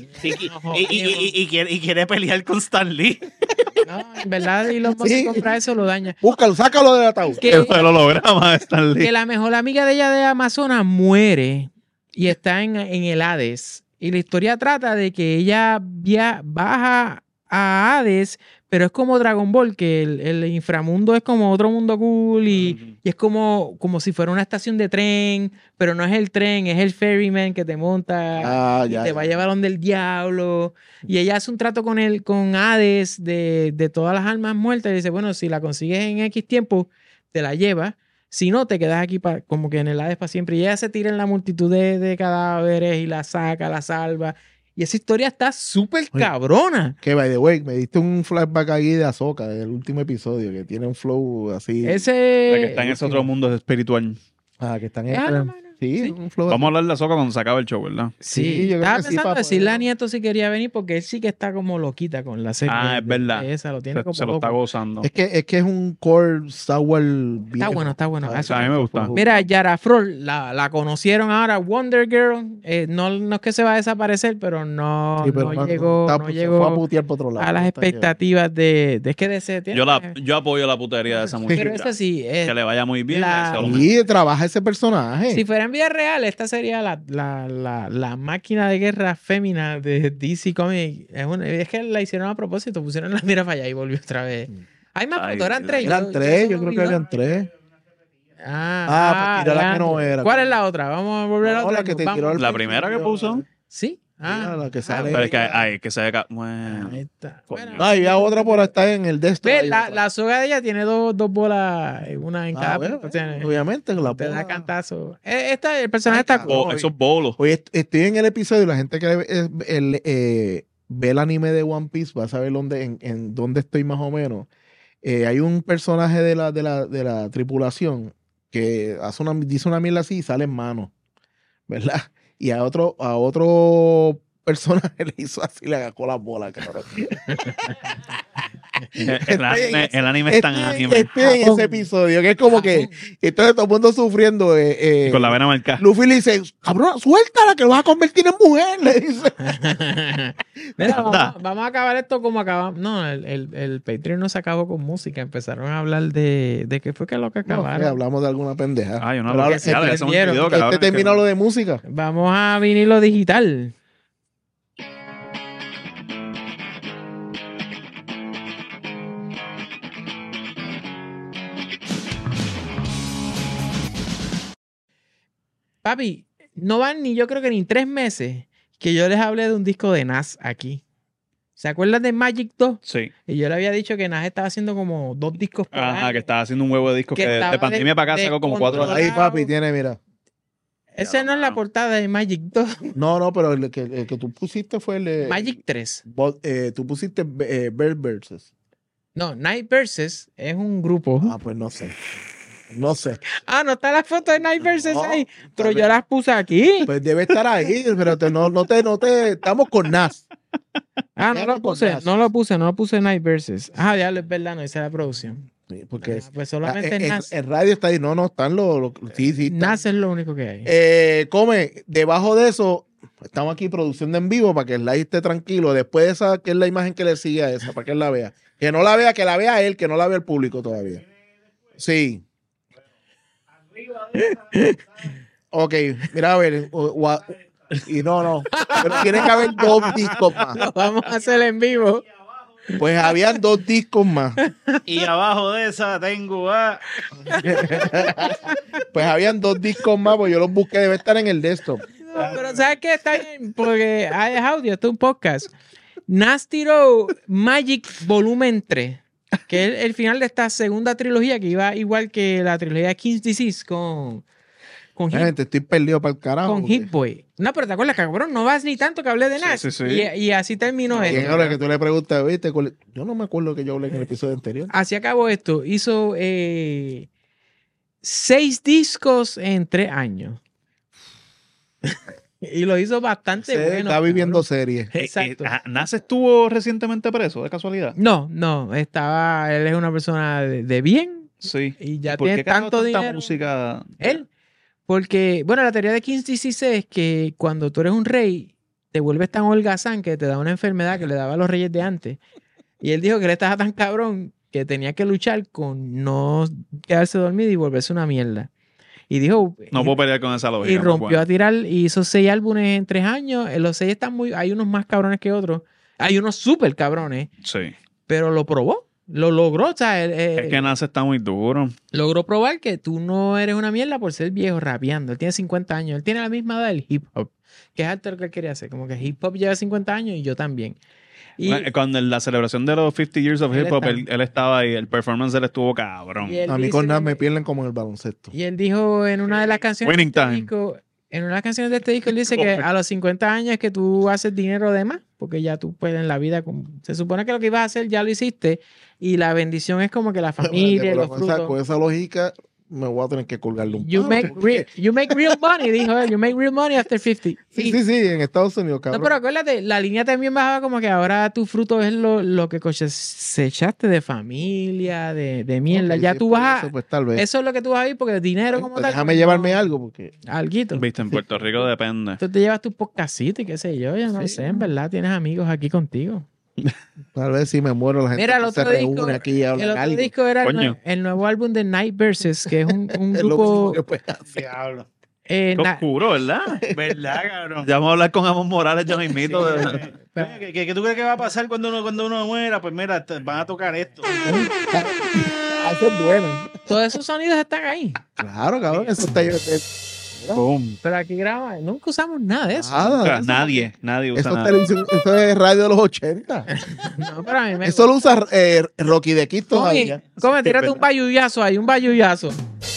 y quiere pelear con Stan Lee. no, en verdad, y los Sí. compra eso lo daña. Búscalo, sácalo del ataúd. Que, El holograma de Stan Lee. que la mejor amiga de ella de Amazonas muere y está en el Hades. Y la historia trata de que ella baja a Hades, pero es como Dragon Ball, que el inframundo es como otro mundo cool y es como si fuera una estación de tren, pero no es el tren, es el ferryman que te monta y te va a llevar donde el diablo. Y ella hace un trato con Hades de todas las almas muertas y dice, bueno, si la consigues en X tiempo, te la llevas. Si no, te quedas aquí como que en el Hades para siempre. Y ella se tira en la multitud de cadáveres y la saca, la salva. Y esa historia está súper cabrona. Que, by the way, me diste un flashback ahí de Ahsoka, del último episodio, que tiene un flow así. La que Ese... está en ese otro mundo espiritual. Que están Es algo, mano. Sí, Sí. un flow. Vamos a hablar de Ahsoka cuando se acabe el show, ¿verdad? Sí, yo creo estaba que sí, pensando para decirle poder- a Nieto si quería venir porque él sí que está como loquita con la serie. Ah, es verdad. Esa lo tiene como Se lo está loco. gozando. Es que es un core Star Wars Está bueno, está bueno. ¿sabes? Eso- a mí me gusta. Mira, Yara Flor, la conocieron ahora, Wonder Girl. No es que se va a desaparecer, pero no, Sí, pero no llegó, está- no se llegó fue a putear por otro lado. a las Está bien. expectativas de... Es que de ese tiene... Yo apoyo la putería de esa muchacha. Pero eso sí, Que le vaya muy bien. la- ese hombre. Sí, trabaja ese personaje. si fuera en vida real, esta sería la máquina de guerra fémina de DC Comics. Es que la hicieron a propósito, pusieron la mira para allá y volvió otra vez. Hay más Ay, fotos, eran tres. Eran tres, yo creo que eran tres. Ah, pues tira la eran que no tres. era. ¿Cuál es la otra? Vamos a volver a la No, otra. la que te Vamos. tiró al La primera que puso. Sí. Mira, la que sale. Pero es que, ay, que se ve. Bueno. Ahí está. Bueno, No, y había otra por estar en el desktop. ve, ahí. la soga de ella tiene dos bolas, una en cada Bueno, o sea, obviamente. La te da puedo- cantazo. El personaje está cool. Oh, esos bolos. Oye, estoy en el episodio y la gente que ve el anime de One Piece va a saber en dónde estoy más o menos. Hay un personaje de la tripulación que dice una mierda así y sale en mano, ¿verdad? Y a otro personaje le hizo así, le agacó las bolas, cabrón. El anime es tan anime. En ese episodio, que es como que entonces todo el mundo sufriendo. Con la vena marcada. Luffy le dice, cabrón, suéltala que lo vas a convertir en mujer, le dice. Mira, vamos a acabar esto como acabamos. No, el Patreon no se acabó con música. Empezaron a hablar de qué fue que lo que acabaron. Hablamos de alguna pendeja. Ay, no, Pero ahora se ya se me prendieron. olvidó, cabrón, termina lo de música. Vamos a vinilo digital. Papi, no van ni yo creo que ni 3 meses que yo les hablé de un disco de Nas aquí. ¿Se acuerdan de Magic 2? Sí. Y yo le había dicho que Nas estaba haciendo como 2 discos por Ajá, año. que estaba haciendo un huevo de discos Que que estaba de pandemia para acá sacó como 4 descontrolado. Ahí, papi, tiene, mira. Esa no es la portada de Magic 2. No, pero el que tú pusiste fue el de... Magic 3. Tú pusiste Bird Versus. No, Night Versus es un grupo. Ah, pues no sé. No sé. Ah, no está la foto de Night Versus No, ahí. Pero tal yo vez. las puse aquí. Pues debe estar ahí, pero no te... Estamos con Nas. Ah, no ya lo con puse. Nas. No lo puse Night Versus. Ah, ya es verdad, no hice la producción. Sí, porque Ah, pues solamente es Nas. en radio está ahí. No, están sí, están. Nas es lo único que hay. Come, debajo de eso, estamos aquí producción de en vivo para que el live esté tranquilo. Después de esa, que es la imagen que le sigue a esa, para que él la vea. Que no la vea, que la vea él, que no la vea el público todavía. Sí. Ok, mira a ver. Y no. Pero tiene que haber 2 discos más. Lo vamos a hacer en vivo. Pues habían 2 discos más. Y abajo de esa tengo a... Pues habían 2 discos más, pues yo los busqué, debe estar en el desktop. No, pero ¿sabes qué? Está bien, porque es audio, esto es un podcast. Nas tiró Magic Volumen 3, que es el final de esta segunda trilogía, que iba igual que la trilogía de King's Disease con Gente, estoy perdido para el carajo. con Hit Boy. No, pero te acuerdas, cabrón, no vas ni tanto que hablé de Nas. Sí. Y así terminó Y esto. ahora que tú le preguntas, ¿viste? Yo no me acuerdo que yo hablé en el episodio anterior. Así acabó esto. Hizo 6 discos en 3 años. Y lo hizo bastante Se bueno. está viviendo cabrón. series. Exacto. Nas estuvo recientemente preso, de casualidad. No, él es una persona de bien Sí. y ya ¿Por tiene qué carajo tanto tanta dinero. música? Él, porque, bueno, la teoría de King's Disease es que cuando tú eres un rey, te vuelves tan holgazán que te da una enfermedad que le daba a los reyes de antes. Y él dijo que él estaba tan cabrón que tenía que luchar con no quedarse dormido y volverse una mierda. Y dijo... No puedo pelear con esa lógica. Y muy rompió bueno. a tirar y hizo 6 álbumes en 3 años. Los 6 están hay unos más cabrones que otros. Hay unos súper cabrones, Sí. pero lo probó. Lo logró, o sea, Es que Nas está muy duro. logró probar que tú no eres una mierda por ser viejo rapeando. Él tiene 50 años. Él tiene la misma edad del hip hop, que es alto lo que él quería hacer. Como que hip hop lleva 50 años y yo también. Y, Cuando en la celebración de los 50 Years of Él Hip Hop, está. él estaba ahí, el performance de él estuvo cabrón. y él A mí dice con Nas que- me pierden como en el baloncesto. Y él dijo en una de las canciones Winning de este time. disco, en una de las canciones de este disco, él dice que a los 50 años es que tú haces dinero de más, porque ya tú puedes en la vida, se supone que lo que ibas a hacer ya lo hiciste, y la bendición es como que la familia, Pero los con frutos. esa lógica me voy a tener que colgarle un You palo, make, porque- you make real money, dijo él. You make real money after 50. Sí, Y- sí, en Estados Unidos, No, cabrón. pero acuérdate, la línea también bajaba como que ahora tu fruto es lo que cosechaste de familia, de mierda. Ok, ya sí, tú por vas a... eso, pues tal vez. Eso es lo que tú vas a ir porque dinero como Pues tal... déjame no- llevarme algo, porque Alguito. Viste, en Puerto Rico depende. Tú te llevas tus podcastito y qué sé yo, ya no Sí. sé, en verdad tienes amigos aquí contigo. tal vez si me muero la gente Mira, el se otro disco, reúne aquí y el hablan otro algo. disco era Coño. el nuevo álbum de Night Versus, que es un Es lo grupo... único que puedes hacer. Diablo. Qué oscuro, ¿verdad? ¿Verdad, cabrón? Ya vamos a hablar con Amon Morales ya mismito. Oye, ¿qué tú crees que va a pasar cuando uno muera? Pues mira, van a tocar esto. Eso es bueno. Todos esos sonidos están ahí. Claro, cabrón, eso está Boom. Pero aquí grabamos, nunca usamos nada de eso. nada. Nadie usa Eso es nada. televisión, eso es radio de los 80. No, pero a mí me Eso lo usa Rocky de Kid todavía. Come, tírate un bayullazo ahí, un bayullazo.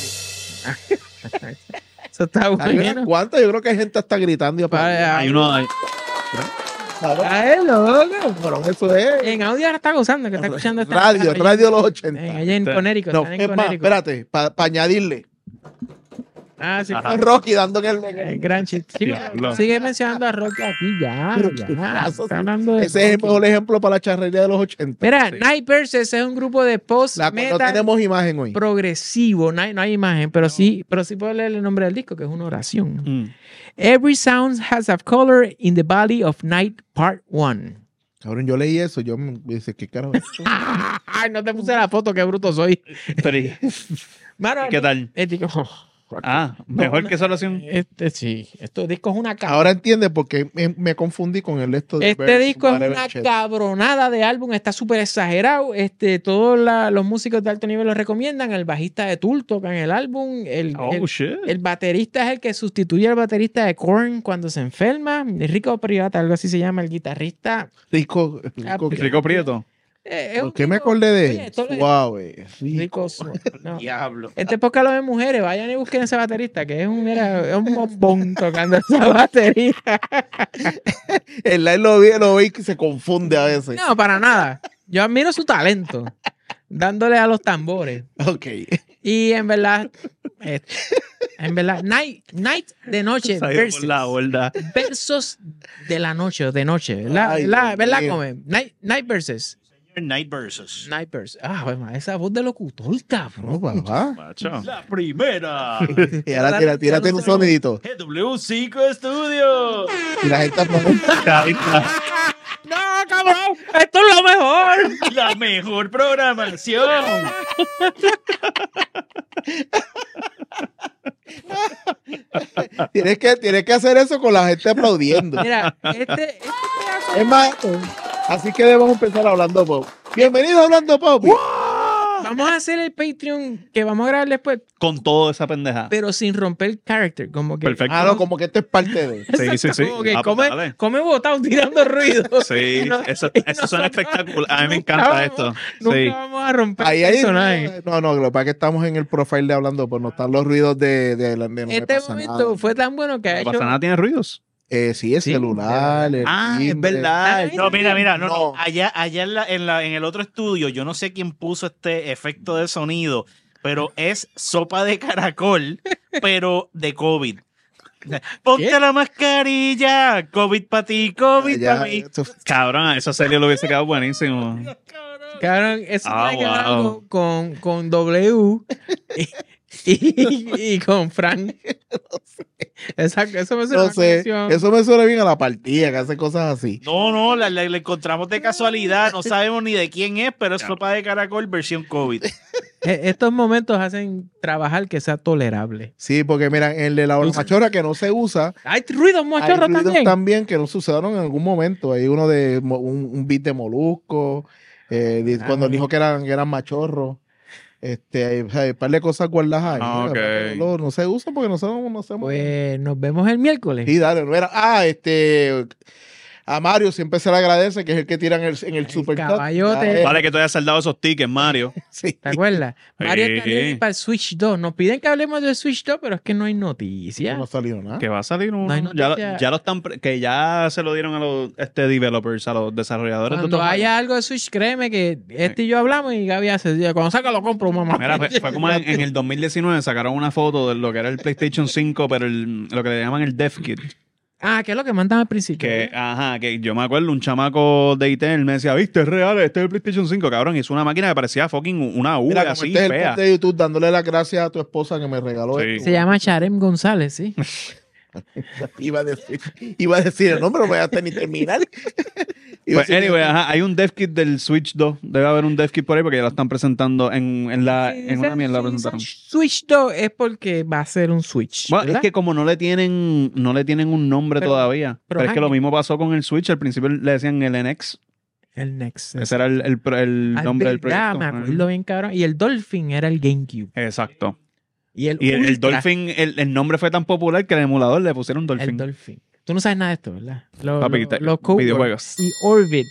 Eso está Hay bueno. unas cuantas, yo creo que hay gente hasta gritando y apagando. Hay uno. Claro, A él, loco. cabrón, eso es En audio ahora está gozando, que está escuchando esta radio de los 80. allá en Connecticut. No, están en es más, Connecticut. espérate, para añadirle. Ah, sí. Rocky dando en el... El gran chiste. Chico, Diablo. sigue mencionando a Rocky aquí, ya. Está hablando de Ese es el Rocky. mejor ejemplo para la charrería de los 80. Mira, Night Versus es un grupo de No post-metal tenemos imagen hoy. progresivo. No hay imagen, pero sí puedo leer el nombre del disco, que es una oración. Mm. Every sound has a color in the body of night, part 1. Cabrón, yo leí eso, yo me dice, ¿qué carajo es esto? Ay, no te puse la foto, qué bruto soy. Pero, Mano, ¿qué tal? el disco- Mejor que esa oración. Sí, este disco es una cabronada. Ahora entiende por qué me confundí con el esto de Este Verse, disco es whatever una shit. cabronada de álbum, está súper exagerado. Todos los músicos de alto nivel lo recomiendan. El bajista de Tool toca en el álbum. Oh, shit. El baterista es el que sustituye al baterista de Korn cuando se enferma. Rico Privata, algo así se llama. El guitarrista. Rico, Rico Prieto. Es ¿Por un qué me tipo- acordé de Oye, él? esto es- Suave. Rico, no. Diablo. Este podcast lo de mujeres, vayan y busquen ese baterista, que es un bombón tocando esa batería. El live lo vi que se confunde a veces. No, para nada. Yo admiro su talento, dándole a los tambores. Ok. Y en verdad, Night de noche Se ha ido por versus, la borda. versos de la noche, de noche, ¿verdad? Ay, ¿Verdad? Dios ¿Verdad? mío. Come? Night versus. Night Versus. Night versus. Ah, bueno, esa voz de locutor, cabrón. No, papá. Macho. La primera. Y ahora tírate un sonidito. GW5 Studio. Y la gente aplaude. No, cabrón, esto es lo mejor. La mejor programación. Tienes que hacer eso con la gente aplaudiendo. Mira, este pedazo Es más, así que debemos empezar hablando pop. Bienvenido a Hablando Pop. vamos a hacer el Patreon que vamos a grabar después, Con toda esa pendeja. pero sin romper el character, como que Perfecto. Ah, no, como que esto es parte de. Sí, sí, sí. como que Ah, pues dale. come botado tirando ruido. Sí, Y no- eso y suena nosotros espectacular. A mí me nunca encanta vamos- esto. Nunca Sí. vamos a romper Ahí el hay. personaje. No, lo que pasa es que estamos en el profile de Hablando Pop. No están los ruidos de no me Este pasa momento nada. fue tan bueno que ha No hecho. pasa nada, tiene ruidos. Sí, el Sí, celular. el Ah, es timbre. verdad. Ay, No, mira, no. No. Allá en el otro estudio, yo no sé quién puso este efecto de sonido, pero es sopa de caracol, pero de COVID. Ponte ¿Qué? la mascarilla, COVID para ti, COVID Ya, para mí. esto- Cabrón, esa serie lo hubiese quedado buenísimo. Cabrón, eso Ah, tiene que ver wow. algo con W y con Frank. Exacto, eso me suena No sé, eso me suena bien a la partida, que hace cosas así. No, la encontramos de casualidad, no sabemos ni de quién es, pero es sopa de caracol versión COVID. Estos momentos hacen trabajar que sea tolerable. Sí, porque mira, en el de la machorra que no se usa, Hay ruidos hay machorros ruidos también. que no se usaron en algún momento. Hay uno de un beat de Molusco, cuando dijo que eran machorros. Hay un par de cosas guardadas ahí. Ah, ok. Pero no se usan porque no sabemos. Pues nos vemos el miércoles. Sí, dale, no era. A Mario siempre se le agradece, que es el que tira en el Super Cut. caballote. Ya, Vale que tú hayas saldado esos tickets, Mario. sí. ¿Te acuerdas? Mario está Sí. ready para el Switch 2. Nos piden que hablemos del Switch 2, pero es que no hay noticias. No salió nada. Que va a salir uno. No hay noticia. ya lo están que ya se lo dieron a los developers, a los desarrolladores de Cuando estos haya algo de Switch, créeme que este y yo hablamos y Gaby hace. Cuando saca lo compro, mamá. Mira, fue como en el 2019 sacaron una foto de lo que era el PlayStation 5, pero lo que le llaman el Dev Kit. Ah, que es lo que mandan al principio. Que yo me acuerdo, un chamaco de ITEL me decía, viste, es real, este es el PlayStation 5, cabrón. Hizo una máquina que parecía fucking una V Mira, como así, este es el fea. post de YouTube dándole las gracias a tu esposa que me regaló Sí. esto. Se llama Charem González, sí. Iba a decir el nombre, no voy a ni terminar. Iba a Pues, decir- anyway, hay un dev kit del Switch 2. Debe haber un dev kit por ahí porque ya lo están presentando en una mierda. Lo presentaron. Switch 2 es porque va a ser un Switch. Bueno, es ¿verdad? que como no le tienen un nombre Pero- todavía. pero Pero es que Jaime- lo mismo pasó con el Switch. Al principio le decían el NX. El Next. Ese era el nombre del proyecto. Me acuerdo bien, cabrón. Y el Dolphin era el GameCube. Exacto. Y el, Y el Ultra, Dolphin, el nombre fue tan popular que el emulador le pusieron El Dolphin. Dolphin. Tú no sabes nada de esto, ¿verdad? Papi, Los Code videojuegos. y Orbit.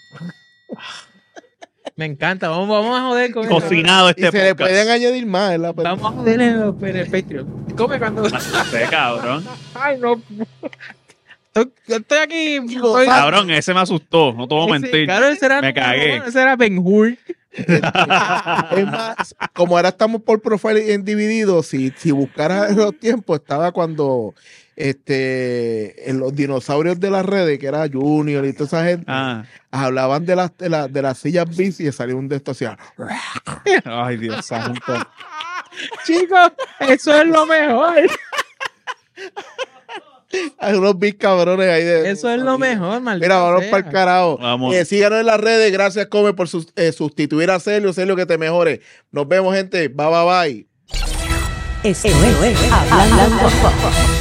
Me encanta. Vamos a joder con eso. Cocinado Y este se le podcast. pueden añadir más, ¿verdad? Pero- Vamos a joder en el Patreon. Come cuando. Este cabrón. Ay, no. Estoy aquí. Gozando. Cabrón, ese me asustó. No te voy a mentir. Claro, ese era, Me cagué. Ese era Ben Hur. Es más, como ahora estamos por profile en dividido, si buscaras los tiempos, estaba cuando en los dinosaurios de las redes, que era Junior y toda esa gente, hablaban de las sillas bici y salió un de estos así. Ay, Dios santo. Chicos, eso es lo mejor. Hay unos big cabrones ahí Eso es lo mejor, maldita Mira, vamos sea. para el carajo. Vamos. Síganos en las redes. Gracias, Come, por sustituir a Celio. Celio, que te mejore. Nos vemos, gente. Bye, bye, bye. Esto es Hablando Poco.